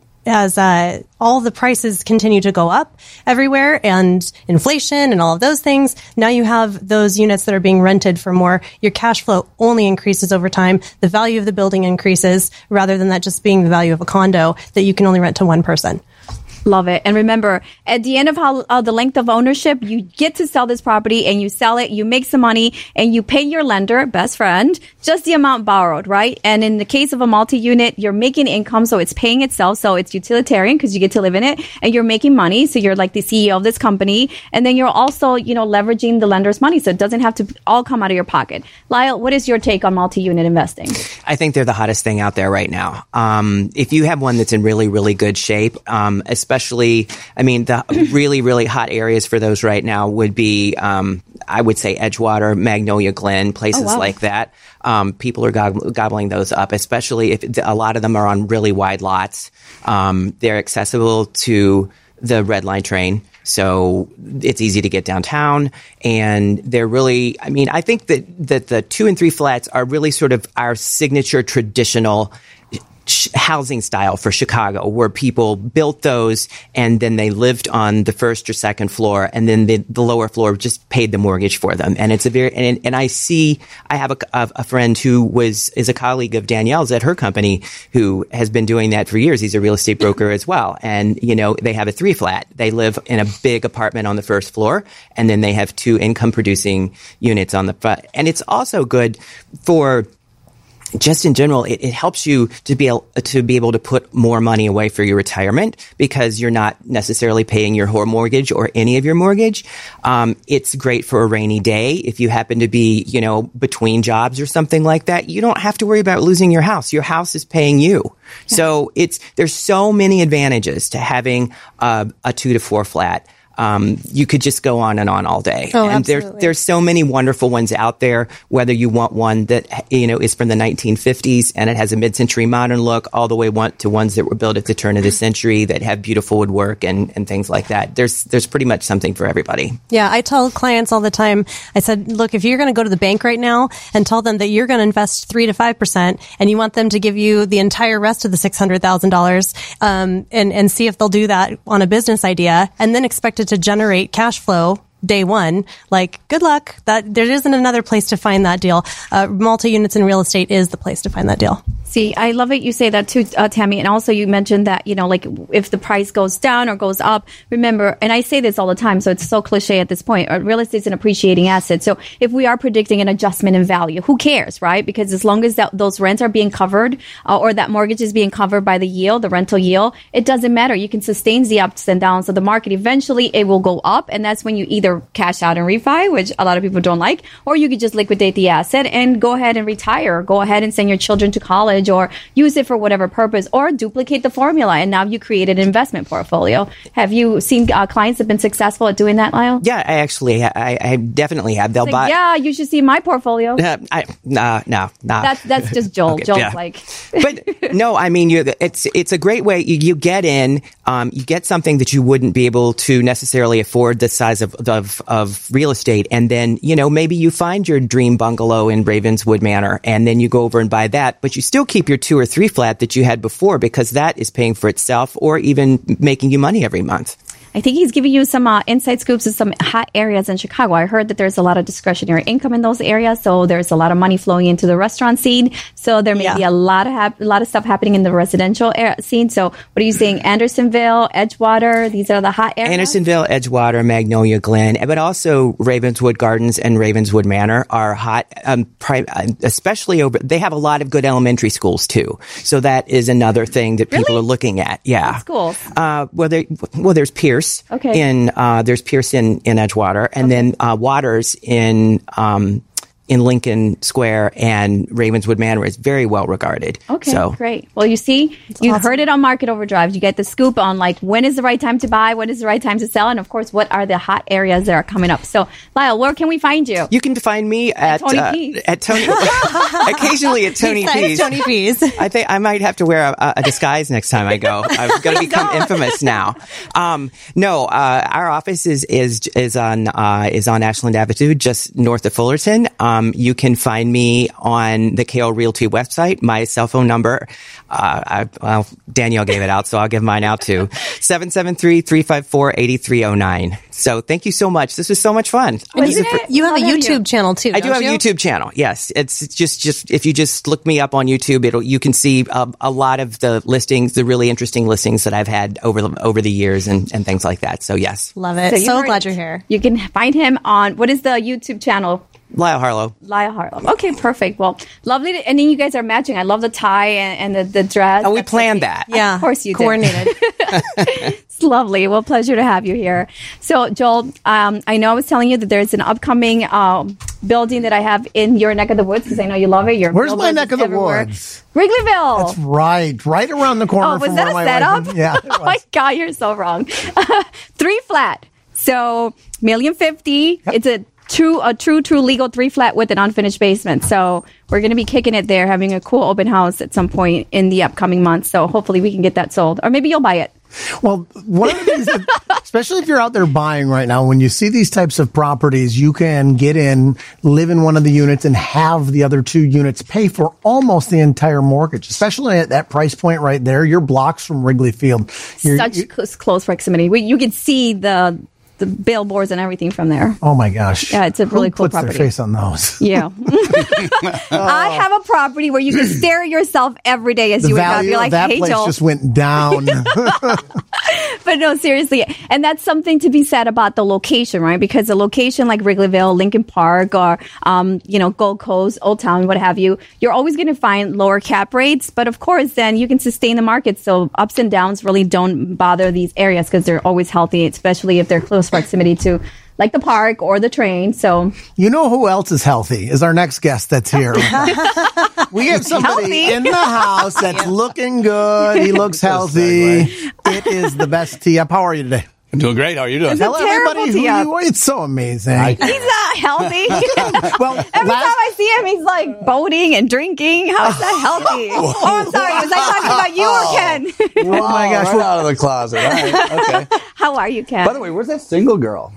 all the prices continue to go up everywhere and inflation and all of those things, now you have those units that are being rented for more. Your cash flow only increases over time. The value of the building increases rather than that just being the value of a condo that you can only rent to one person. Love it. And remember, at the end of the length of ownership, you get to sell this property and you sell it, you make some money and you pay your lender, best friend, just the amount borrowed, right? And in the case of a multi-unit, you're making income, so it's paying itself. So it's utilitarian because you get to live in it and you're making money. So you're like the CEO of this company. And then you're also, leveraging the lender's money. So it doesn't have to all come out of your pocket. Lyle, what is your take on multi-unit investing? I think they're the hottest thing out there right now. If you have one that's in really, really good shape, especially, the really, really hot areas for those right now would be, I would say Edgewater, Magnolia Glen, places like that. People are gobbling those up, especially if a lot of them are on really wide lots. They're accessible to the Red Line train. So it's easy to get downtown and they're really, I think that the 2 and 3 flats are really sort of our signature traditional housing style for Chicago, where people built those and then they lived on the first or second floor, and then the lower floor just paid the mortgage for them. And it's a very and I have a friend who is a colleague of Danielle's at her company who has been doing that for years. He's a real estate broker as well, and they have a 3-flat. They live in a big apartment on the first floor, and then they have 2 income producing units on the front. And it's also good for, just in general, it helps you to be able to put more money away for your retirement, because you're not necessarily paying your whole mortgage or any of your mortgage. It's great for a rainy day. If you happen to be, between jobs or something like that, you don't have to worry about losing your house. Your house is paying you. Yeah. So there's so many advantages to having a 2 to 4 flat. You could just go on and on all day. Oh, and absolutely. there's so many wonderful ones out there, whether you want one that, is from the 1950s and it has a mid-century modern look, all the way to ones that were built at the turn of the century that have beautiful woodwork and things like that. There's pretty much something for everybody. Yeah, I tell clients all the time, I said, look, if you're going to go to the bank right now and tell them that you're going to invest 3 to 5% and you want them to give you the entire rest of the $600,000, and see if they'll do that on a business idea, and then expect it to generate cash flow day one, good luck. That there isn't another place to find that deal. Multi-units in real estate is the place to find that deal. See, I love it. You say that too, Tammy. And also you mentioned that, if the price goes down or goes up, remember, and I say this all the time, so it's so cliche at this point, real estate is an appreciating asset. So if we are predicting an adjustment in value, who cares, right? Because as long as those rents are being covered, or that mortgage is being covered by the yield, the rental yield, it doesn't matter. You can sustain the ups and downs of the market. Eventually it will go up. And that's when you either cash out and refi, which a lot of people don't like, or you could just liquidate the asset and go ahead and retire, go ahead and send your children to college, or use it for whatever purpose, or duplicate the formula. And now you created an investment portfolio. Have you seen clients that have been successful at doing that, Lyle? Yeah, I actually, I definitely have. They'll buy. Yeah, you should see my portfolio. No. That's just Joel. Okay, Joel's yeah. But no, I mean, it's a great way. You get in, you get something that you wouldn't be able to necessarily afford the size of real estate, and then maybe you find your dream bungalow in Ravenswood Manor, and then you go over and buy that, but you still keep your 2 or 3 flat that you had before, because that is paying for itself, or even making you money every month. I think he's giving you some inside scoops of some hot areas in Chicago. I heard that there's a lot of discretionary income in those areas, so there's a lot of money flowing into the restaurant scene. So there may be a lot of stuff happening in the residential scene. So what are you saying? Andersonville, Edgewater, these are the hot areas? Andersonville, Edgewater, Magnolia Glen, but also Ravenswood Gardens and Ravenswood Manor are hot, especially they have a lot of good elementary schools too. So that is another thing that people are looking at. Yeah. Schools? There's Pierce. Okay. There's Pierce in Edgewater, and then Waters in Lincoln Square, and Ravenswood Manor is very well regarded. Okay, so great. Well, you see, you heard it on Market Overdrive. You get the scoop on when is the right time to buy, when is the right time to sell, and of course, what are the hot areas that are coming up. So, Lyle, where can we find you? You can find me at Tony P's. Occasionally at Tony P's. Tony P's. I think I might have to wear a disguise next time I go. I'm going to become infamous now. Our office is on Ashland Avenue, just north of Fullerton. You can find me on the KO Realty website. My cell phone number, Danielle gave it out, so I'll give mine out too. 773-354-8309. So thank you so much. This was so much fun. You have a YouTube channel too. I do have a YouTube channel. Yes, it's just if you just look me up on YouTube, you can see a lot of the listings, the really interesting listings that I've had over the years and things like that. So yes, love it. So glad you're here. You can find him on what is the YouTube channel? Lyle Harlow. Okay, perfect. Well, lovely. And then you guys are matching. I love the tie and the dress. Oh, we planned that. Yeah. Of course you did. Coordinated. It's lovely. Well, pleasure to have you here. So, Joel, I know I was telling you that there's an upcoming building that I have in your neck of the woods, because I know you love it. Where's my neck of the woods? Wrigleyville. That's right around the corner. Oh, was from that where a my setup? wife, yeah. Oh my God, you're so wrong. 3 flat. So $1,050,000. Yep. It's a a true legal 3-flat with an unfinished basement. So we're going to be kicking it there, having a cool open house at some point in the upcoming months. So hopefully we can get that sold, or maybe you'll buy it. Well, one of the things that, especially if you're out there buying right now, when you see these types of properties, you can get in, live in one of the units, and have the other 2 units pay for almost the entire mortgage, especially at that price point right there. You're blocks from Wrigley Field. Close proximity. You can see the billboards and everything from there. Oh my gosh. Yeah, it's a really cool puts property. Their face on those? Yeah. I have a property where you can stare at yourself every day as you wake up. You're like, that hey, place Joel. just went down. But no, seriously. And that's something to be said about the location, right? Because the location like Wrigleyville, Lincoln Park, or, Gold Coast, Old Town, what have you, you're always going to find lower cap rates. But of course, then you can sustain the market. So ups and downs really don't bother these areas because they're always healthy, especially if they're close proximity to like the park or the train. So you know who else is healthy is our next guest that's here. We have somebody Healthy. in the house that's looking good. He looks healthy. It is the best tee-up. How are you today? I'm doing great. How are you doing? It's a Tell everybody terrible who tee-up. you are. It's so amazing. he's not healthy. Well, Every time I see him, he's like boating and drinking. How is that healthy? Oh, I'm sorry. Was I talking about you or Ken? oh my gosh. Right out of the closet. All right. Okay. How are you, Ken? By the way, where's that single girl?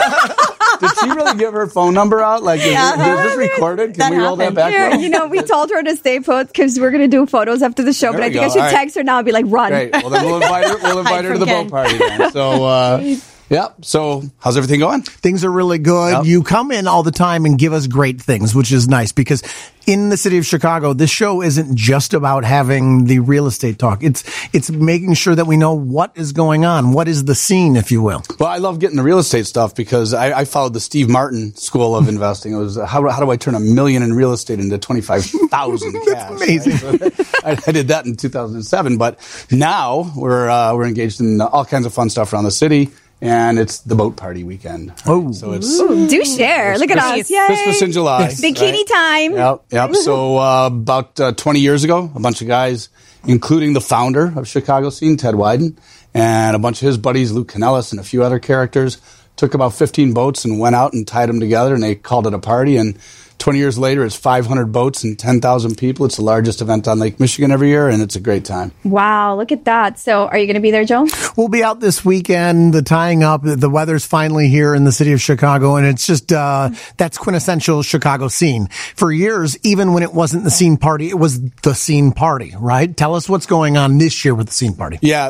Did she really give her phone number out? Like, is this recorded? Can we roll that back? Here, we told her to stay put because we're going to do photos after the show. There But I we think I go. should All right. text her now and be like, run. Great. Well, then we'll invite her. We'll invite her to the boat party then. So, yeah. So, how's everything going? Things are really good. Yep. You come in all the time and give us great things, which is nice because in the city of Chicago, this show isn't just about having the real estate talk. It's making sure that we know what is going on. What is the scene, if you will? Well, I love getting the real estate stuff because I followed the Steve Martin school of investing. It was how do I turn $1 million in real estate into 25,000 cash? That's amazing. Right? So I did that in 2007, but now we're engaged in all kinds of fun stuff around the city. And it's the boat party weekend. Oh. So it's Do share. Look at us. Yay. Christmas in July. Bikini time. Yep. So about 20 years ago, a bunch of guys, including the founder of Chicago Scene, Ted Wyden, and a bunch of his buddies, Luke Canellis, and a few other characters, took about 15 boats and went out and tied them together, and they called it a party. And 20 years later, it's 500 boats and 10,000 people. It's the largest event on Lake Michigan every year, and it's a great time. Wow, look at that. So are you going to be there, Joe? We'll be out this weekend, the tying up. The weather's finally here in the city of Chicago, and it's just, that's quintessential Chicago scene. For years, even when it wasn't the scene party, it was the scene party, right? Tell us what's going on this year with the scene party. Yeah,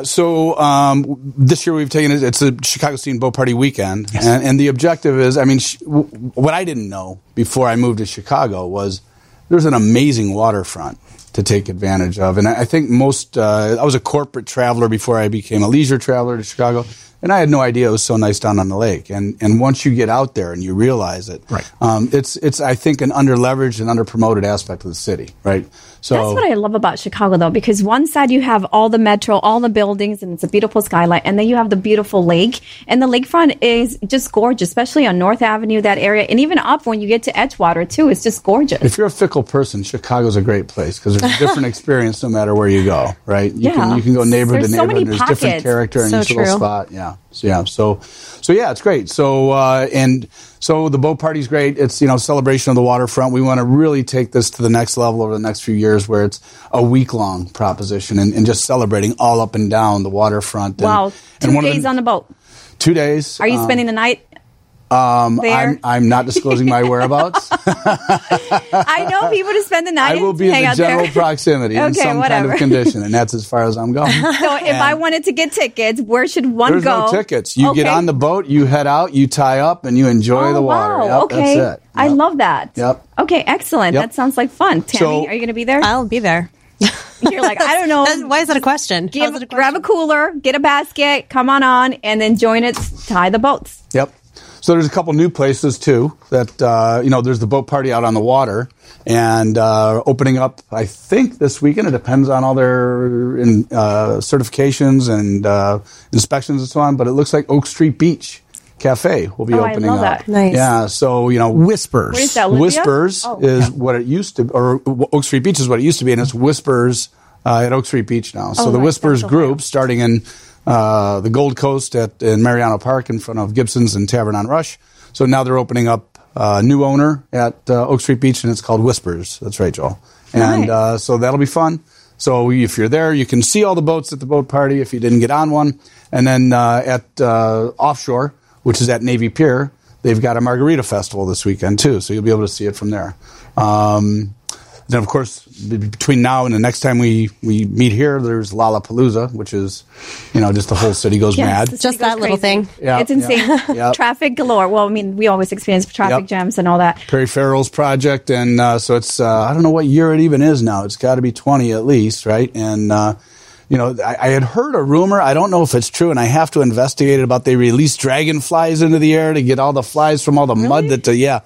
so this year we've taken it's a Chicago Scene Boat Party weekend, Yes. and the objective is, what I didn't know before I moved to Chicago was there's an amazing waterfront to take advantage of, and I think I was a corporate traveler before I became a leisure traveler to Chicago, and I had no idea it was so nice down on the lake. And once you get out there and you realize it, right. It's I think an under-leveraged and under-promoted aspect of the city, right? So that's what I love about Chicago, though, because one side you have all the metro, all the buildings, and it's a beautiful skyline, and then you have the beautiful lake, and the lakefront is just gorgeous, especially on North Avenue, that area, and even up when you get to Edgewater, too. It's just gorgeous. If you're a fickle person, Chicago's a great place because there's a different experience no matter where you go, right? You can go neighborhood There's to so neighborhood. many There's pockets. different character in So each little true. spot. Yeah. So yeah, it's great. So the boat party's great. It's celebration of the waterfront. We want to really take this to the next level over the next few years, where it's a week-long proposition and just celebrating all up and down the waterfront. Wow. And 2 days on the boat. 2 days. Are you spending the night there? I'm not disclosing my whereabouts. I know people to spend the night I will and be in hang the out general there. proximity in Okay, some whatever. kind of condition, and that's as far as I'm going. So if I wanted to get tickets, where should one There's go? no tickets. You get Okay. on the boat, you head out, you tie up, and you enjoy the water. Wow. Yep, Okay. That's it. I Yep. love that. Yep. Okay, excellent. Yep. That sounds like fun. Tammy, So- are you going to be there? I'll be there. You're like, I don't know. Why is that a question? How is it a Grab a question? cooler, get a basket, come on, and then join it, tie the boats. Yep. So there's a couple new places too that there's the boat party out on the water and opening up. I think this weekend. It depends on all their certifications and inspections and so on. But it looks like Oak Street Beach Cafe will be Oh, I opening love up. that. Nice. Yeah. So Whispers. Where is that, Olympia? Whispers Oh. is what it used to, or Oak Street Beach is what it used to be, and it's Whispers at Oak Street Beach now. So the right, Whispers that's group, starting in the Gold Coast in Mariano Park in front of Gibson's and Tavern on Rush. So now they're opening up new owner at Oak Street Beach, and it's called Whispers. That's right, Joel. And so that'll be fun. So if you're there, you can see all the boats at the boat party if you didn't get on one. And then at Offshore, which is at Navy Pier, they've got a margarita festival this weekend, too. So you'll be able to see it from there. Then, of course, between now and the next time we meet here, there's Lollapalooza, which is, just the whole city goes mad. Just that little thing. Yeah, it's insane. Yeah. Traffic galore. Well, I mean, we always experience traffic jams and all that. Perry Farrell's project, and so it's, I don't know what year it even is now. It's got to be 20 at least, right? And, I had heard a rumor, I don't know if it's true, and I have to investigate it, about they release dragonflies into the air to get all the flies from all the mud that,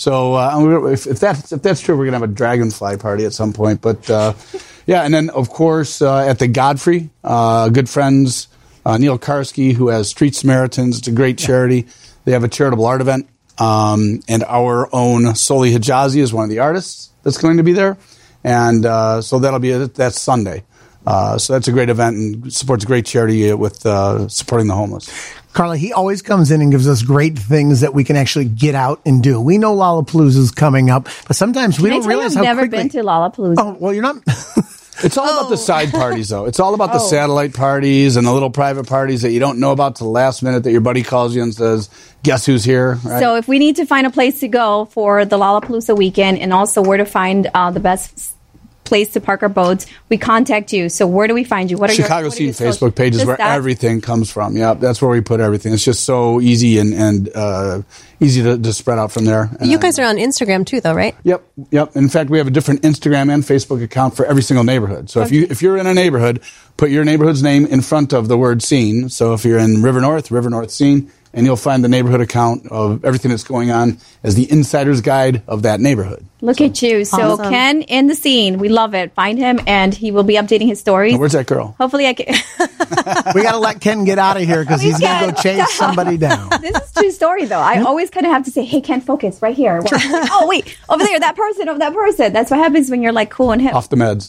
So if that's true, we're going to have a dragonfly party at some point. But, and then, of course, at the Godfrey, good friends, Neil Karski, who has Street Samaritans. It's a great charity. They have a charitable art event. And our own Soli Hijazi is one of the artists that's going to be there. And so that's Sunday. So that's a great event and supports a great charity with supporting the homeless. Carla, he always comes in and gives us great things that we can actually get out and do. We know Lollapalooza is coming up, but sometimes we don't realize how quickly. I've never been to Lollapalooza. Oh, well, you're not. It's all about the side parties, though. It's all about the satellite parties and the little private parties that you don't know about till the last minute that your buddy calls you and says, guess who's here? Right? So if we need to find a place to go for the Lollapalooza weekend and also where to find the best place to park our boats, we contact you. So where do we find you? What are Chicago Scene Facebook page is where everything comes from. Yeah, that's where we put everything. It's just so easy and easy to spread out from there. You guys are on Instagram too, though, right? Yep. In fact, we have a different Instagram and Facebook account for every single neighborhood. So if you're in a neighborhood, put your neighborhood's name in front of the word scene. So if you're in River North Scene, and you'll find the neighborhood account of everything that's going on as the insider's guide of that neighborhood. Look at you. So Awesome. Ken in the scene. We love it. Find him, and he will be updating his stories. Now, where's that girl? Hopefully I can. We got to let Ken get out of here because he's going to go chase somebody down. This is true story, though. I always kind of have to say, hey, Ken, focus right here. Oh, wait, over there, that person. That's what happens when you're like cool and hip. Off the meds.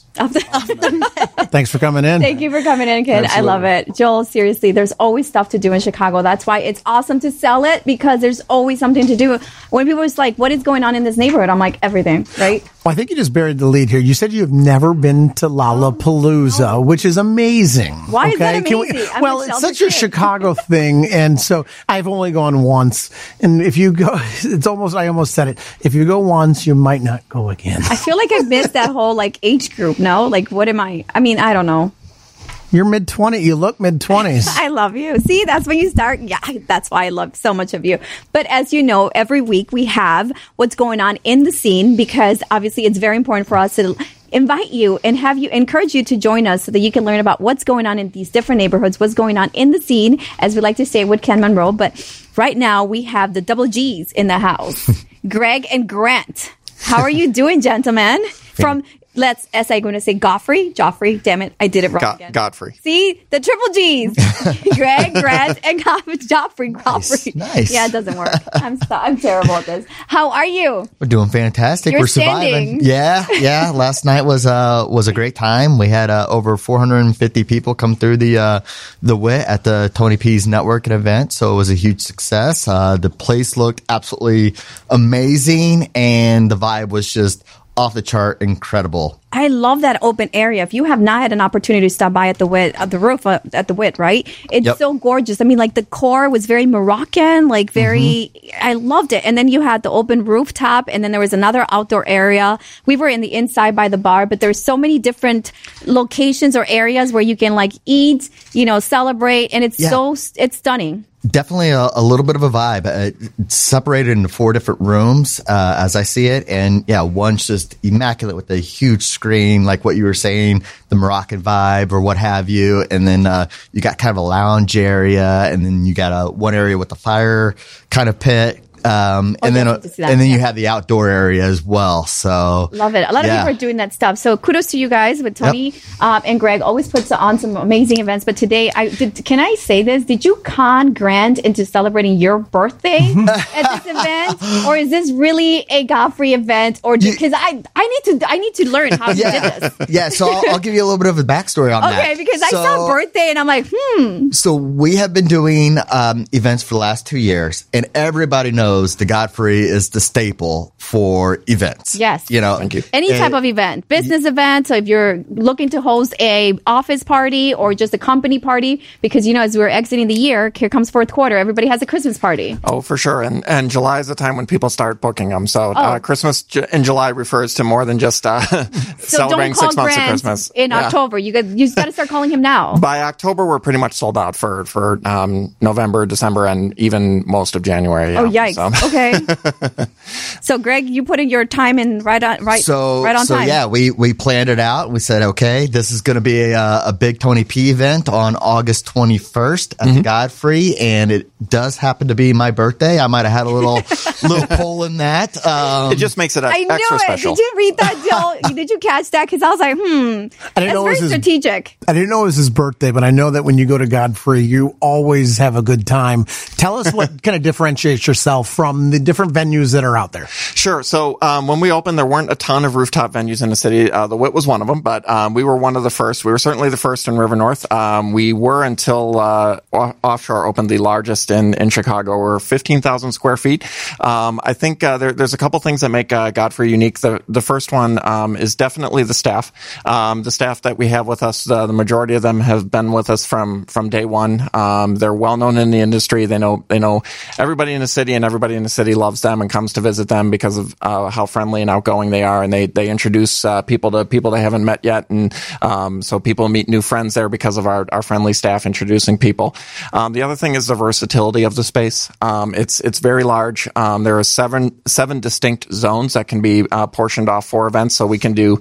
Thanks for coming in. Thank you for coming in, Ken. Absolutely. I love it. Joel, seriously, there's always stuff to do in Chicago. That's why it's awesome to sell it, because there's always something to do. When people are like, what is going on in this neighborhood? I'm like, everything, right? Well, I think you just buried the lead here. You said you have never been to Lollapalooza, which is amazing. Why is that amazing? It's such a Chicago thing, and so I've only gone once. And if you go, I almost said it. If you go once, you might not go again. I feel like I've missed that whole age group. No, what am I? I mean, I don't know. You're mid-20s. You look mid-20s. I love you. See, that's when you start. Yeah, that's why I love so much of you. But as you know, every week we have what's going on in the scene, because obviously it's very important for us to invite you and encourage you to join us so that you can learn about what's going on in these different neighborhoods, what's going on in the scene, as we like to say with Ken Monroe. But right now we have the double G's in the house, Greg and Grant. How are you doing, gentlemen? I'm going to say Joffrey, damn it, I did it wrong again. Godfrey. See, the triple G's. Greg, Grant, and Joffrey. Nice. Yeah, it doesn't work. I'm terrible at this. How are you? We're doing fantastic. You're We're surviving. standing. Yeah. Last night was a great time. We had over 450 people come through the WIT at the Tony P's networking event, so it was a huge success. The place looked absolutely amazing, and the vibe was just off the chart, incredible. I love that open area. If you have not had an opportunity to stop by at the WIT, at the roof at the WIT, right? It's so gorgeous. I mean, the core was very Moroccan, I loved it. And then you had the open rooftop, and then there was another outdoor area. We were in the inside by the bar, but there's so many different locations or areas where you can eat, celebrate, and it's stunning. Definitely a little bit of a vibe. It's separated into 4 different rooms, as I see it. And one's just immaculate with a huge screen, like what you were saying, the Moroccan vibe or what have you. And then you got kind of a lounge area, and then you got one area with the fire kind of pit. And then you have the outdoor area as well. So love it. A lot of people are doing that stuff. So kudos to you guys with Tony and Greg. Always puts on some amazing events. But today, can I say this? Did you con Grant into celebrating your birthday at this event, or is this really a Godfrey event? Or because I need to learn how you did this. Yeah. So I'll give you a little bit of a backstory on that. Okay, because I saw birthday and I'm like, So we have been doing events for the last 2 years, and everybody knows knows the Godfrey is the staple for events. Yes. Thank you. Any type of event, business event. So if you're looking to host a office party or just a company party, because, as we're exiting the year, here comes fourth quarter, everybody has a Christmas party. Oh, for sure. And July is the time when people start booking them. So Christmas in July refers to more than just celebrating 6 months of Christmas. In October. You got to start calling him now. By October, we're pretty much sold out for November, December, and even most of January. Oh, yikes. So. Okay. So, Greg, you put in your time in right on time. So yeah, we planned it out. We said, okay, this is going to be a big Tony P event on August 21st at the Godfrey, and it does happen to be my birthday. I might have had a little pull in that. It just makes it extra special. Did you read that, Jill? Did you catch that? Because I was like, that's very strategic. I didn't know it was his birthday, but I know that when you go to Godfrey, you always have a good time. Tell us what kind of differentiates yourself from the different venues that are out there. Sure. So when we opened, there weren't a ton of rooftop venues in the city. The Wit was one of them, but we were one of the first. We were certainly the first in River North. We were until Offshore opened, the largest in Chicago. We're 15,000 square feet. I think there's a couple things that make Godfrey unique. The first one is definitely the staff. The staff that we have with us, the majority of them have been with us from day one. They're well known in the industry. They know everybody in the city, and everybody in the city loves them and comes to visit them because of how friendly and outgoing they are, and they introduce people to people they haven't met yet, and so people meet new friends there because of our friendly staff introducing people. The other thing is the versatility of the space. It's very large. There are seven distinct zones that can be portioned off for events, so we can do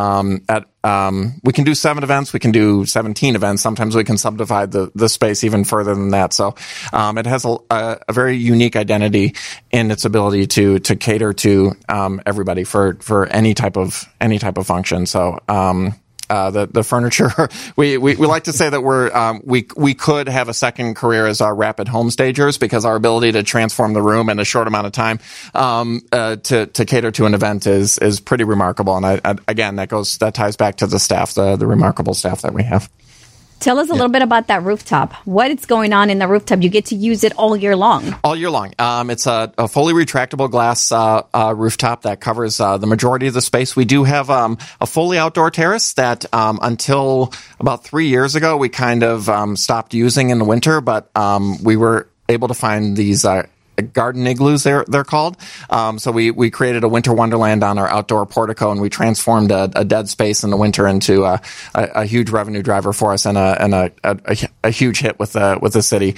we can do 7 events, we can do 17 events. Sometimes we can subdivide the space even further than that. So it has a very unique identity in its ability to cater to everybody for any type of function. So the furniture, we like to say that we could have a second career as our rapid home stagers, because our ability to transform the room in a short amount of time to cater to an event is pretty remarkable. And again, that ties back to the staff, the remarkable staff that we have. Tell us a little bit about that rooftop. What is going on in the rooftop? You get to use it all year long. All year long. It's a fully retractable glass rooftop that covers the majority of the space. We do have a fully outdoor terrace that until about 3 years ago we kind of stopped using in the winter, but we were able to find these garden igloos, they're called. So we created a winter wonderland on our outdoor portico, and we transformed a dead space in the winter into a huge revenue driver for us and a huge hit with the city.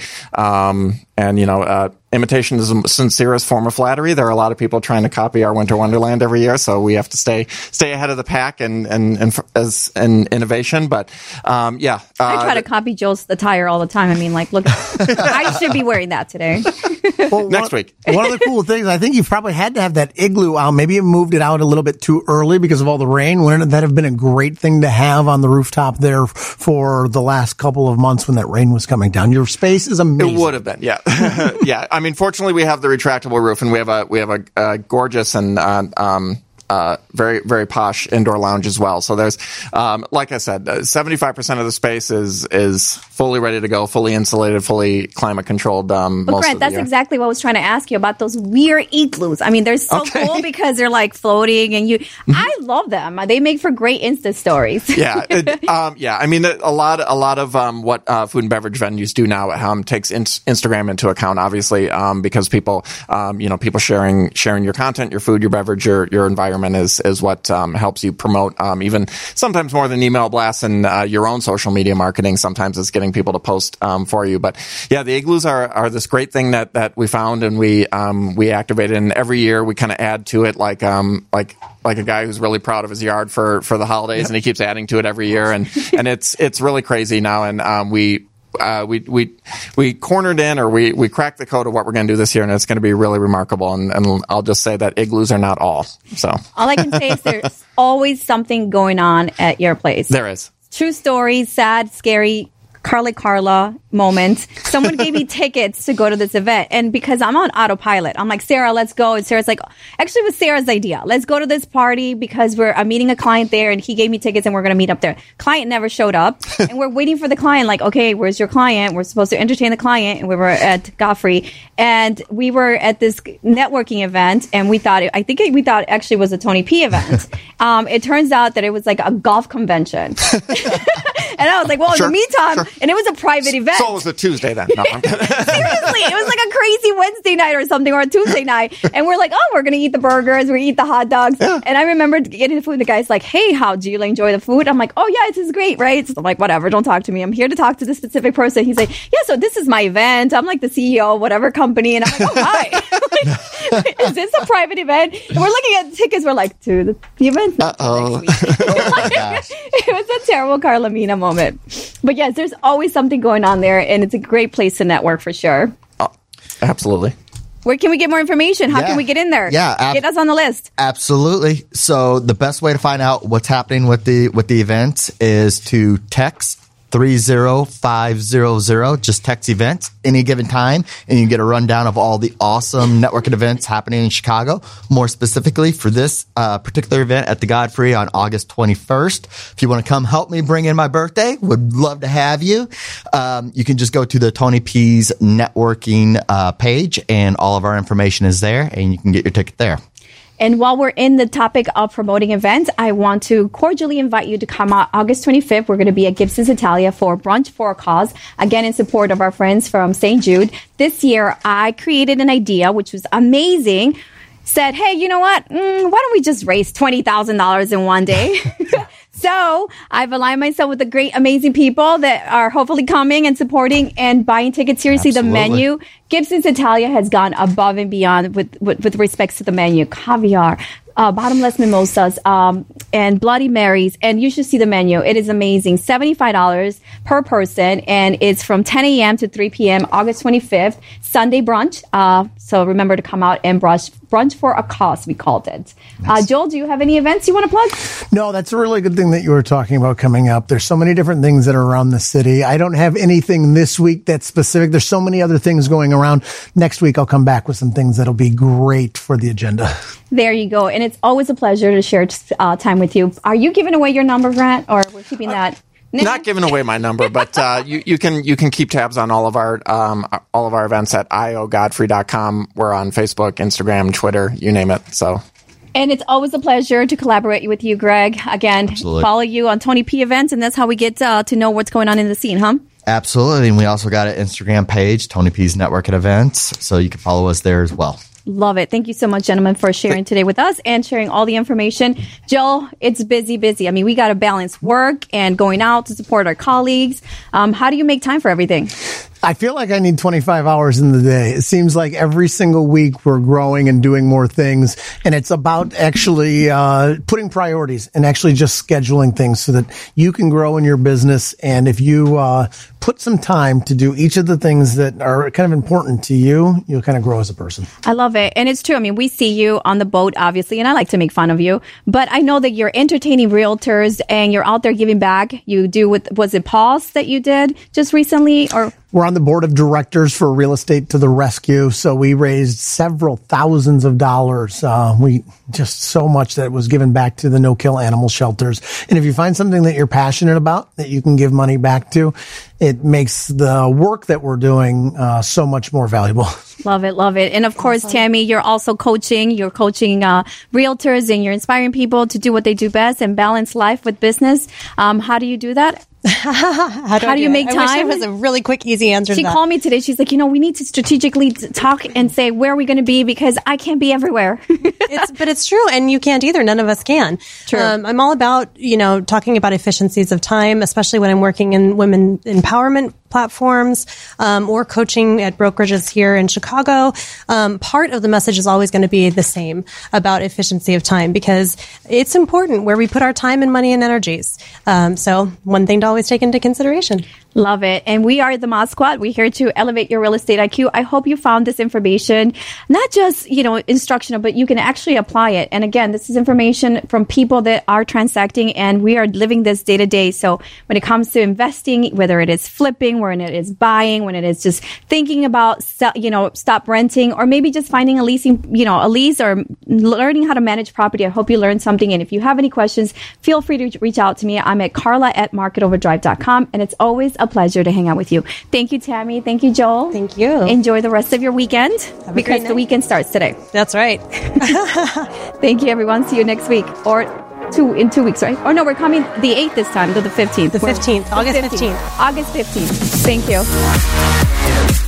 Imitation is the sincerest form of flattery. There are a lot of people trying to copy our winter wonderland every year, so we have to stay ahead of the pack and as an innovation. But I try to copy Joe's attire all the time. I mean, look, I should be wearing that today. Well, next week. One of the cool things, I think you probably had to have that igloo out. Maybe you moved it out a little bit too early because of all the rain. Wouldn't that have been a great thing to have on the rooftop there for the last couple of months when that rain was coming down? Your space is amazing. It would have been, yeah. Yeah. I mean, fortunately, we have the retractable roof, and we have a gorgeous and very, very posh indoor lounge as well. So there's, like I said, 75% of the space is fully ready to go, fully insulated, fully climate controlled. But Grant, that's exactly what I was trying to ask you about those weird igloos. I mean, they're so cool because they're floating, and I love them. They make for great Insta stories. Yeah, I mean, a lot of what food and beverage venues do now takes Instagram into account, obviously, because people sharing your content, your food, your beverage, your environment is what helps you promote, even sometimes more than email blasts and your own social media marketing. Sometimes it's getting people to post for you. But yeah, the igloos are this great thing that we found, and we activated. And every year we kind of add to it, like a guy who's really proud of his yard for the holidays, and he keeps adding to it every year. And it's really crazy now. And we cornered in, or we cracked the code of what we're going to do this year, and it's going to be really remarkable. And I'll just say that igloos are not all. So all I can say is there's always something going on at your place. There is. True stories, sad, scary, Carla moment. Someone gave me tickets to go to this event. And because I'm on autopilot, I'm like, Sarah, let's go. And Sarah's like, actually, it was Sarah's idea. Let's go to this party because I'm meeting a client there and he gave me tickets and we're going to meet up there. Client never showed up. And we're waiting for the client, like, okay, where's your client? We're supposed to entertain the client. And we were at Godfrey. And we were at this networking event and we thought actually it was a Tony P event. It turns out that it was like a golf convention. And I was like, well, in the meantime, and it was a private event. So it was a Tuesday then. No, I'm kidding. Seriously, it was like a crazy Wednesday night or something, or a Tuesday night. And we're like, oh, we're going to eat the burgers, we eat the hot dogs. Yeah. And I remember getting the food. The guy's like, hey, how do you enjoy the food? I'm like, oh, yeah, this is great, right? So I'm like, whatever, don't talk to me. I'm here to talk to this specific person. He's like, yeah, so this is my event. I'm like the CEO of whatever company. And I'm like, oh, hi. Like, is this a private event? And we're looking at the tickets. We're like, to the event. Uh-oh. It was a terrible Carla Mina moment. But yes, there's always something going on there, and it's a great place to network for sure. Absolutely. Where can we get more information? How can we get in there? Yeah, get us on the list. Absolutely. So the best way to find out what's happening with the event is to text 30500. Just text events any given time, and you get a rundown of all the awesome networking events happening in Chicago. More specifically for this particular event at the Godfrey on August 21st. If you want to come help me bring in my birthday, would love to have you. You can just go to the Tony P's networking page, and all of our information is there, and you can get your ticket there. And while we're in the topic of promoting events, I want to cordially invite you to come out August 25th. We're going to be at Gibson's Italia for Brunch for a Cause, again, in support of our friends from St. Jude. This year, I created an idea, which was amazing. Said, hey, you know what? Why don't we just raise $20,000 in one day? So I've aligned myself with the great, amazing people that are hopefully coming and supporting and buying tickets. Seriously, Absolutely. The menu, Gibson's Italia has gone above and beyond with respects to the menu. Caviar, bottomless mimosas, and Bloody Marys. And you should see the menu. It is amazing. $75 per person. And it's from 10 a.m. to 3 p.m. August 25th, Sunday brunch. So remember to come out and brunch for a cause, we called it. Nice. Joel, do you have any events you want to plug? No, that's a really good thing that you were talking about coming up. There's so many different things that are around the city. I don't have anything this week that's specific. There's so many other things going around. Next week, I'll come back with some things that'll be great for the agenda. There you go. And it's always a pleasure to share time with you. Are you giving away your number, Grant, or we're keeping that? Not giving away my number, but you can keep tabs on all of our events at iogodfrey.com. We're on Facebook, Instagram, Twitter, you name it. So. And it's always a pleasure to collaborate with you, Greg. Again, Absolutely. Follow you on Tony P events, and that's how we get to know what's going on in the scene, huh? Absolutely. And we also got an Instagram page, Tony P's Network and Events, so you can follow us there as well. Love it. Thank you so much, gentlemen, for sharing today with us and sharing all the information. Joel, it's busy. I mean, we got to balance work and going out to support our colleagues. How do you make time for everything? I feel like I need 25 hours in the day. It seems like every single week we're growing and doing more things. And it's about actually putting priorities and actually just scheduling things so that you can grow in your business. And if you put some time to do each of the things that are kind of important to you, you'll kind of grow as a person. I love it. And it's true. I mean, we see you on the boat, obviously, and I like to make fun of you. But I know that you're entertaining realtors and you're out there giving back. You do was it Pulse that you did just recently? Or we're on the board of directors for Real Estate to the Rescue. So we raised several thousands of dollars. We just so much that was given back to the no-kill animal shelters. And if you find something that you're passionate about that you can give money back to, it makes the work that we're doing so much more valuable. Love it. And of course, Tammy, you're also coaching. You're coaching realtors and you're inspiring people to do what they do best and balance life with business. How do you do that? How do you make time? I wish there was a really quick, easy answer to that. She called me today. She's like, we need to strategically talk and say where are we going to be because I can't be everywhere. But it's true. And you can't either. None of us can. True. I'm all about, talking about efficiencies of time, especially when I'm working in women empowerment platforms or coaching at brokerages here in Chicago. Part of the message is always going to be the same about efficiency of time because it's important where we put our time and money and energies. So one thing to always take into consideration. Love it. And we are the Mod Squad. We're here to elevate your real estate IQ. I hope you found this information, not just, instructional, but you can actually apply it. And again, this is information from people that are transacting, and we are living this day to day. So when it comes to investing, whether it is flipping, when it is buying, when it is just thinking about, stop renting, or maybe just finding a lease or learning how to manage property, I hope you learned something. And if you have any questions, feel free to reach out to me. I'm at Carla@marketoverdrive.com. And it's always a pleasure to hang out with you. Thank you, Tammy. Thank you, Joel. Thank you. Enjoy the rest of your weekend because the weekend starts today. That's right. Thank you, everyone. See you next week or in 2 weeks, right? Or no, we're coming the 8th this time, to the 15th. August 15th. August 15th. Thank you.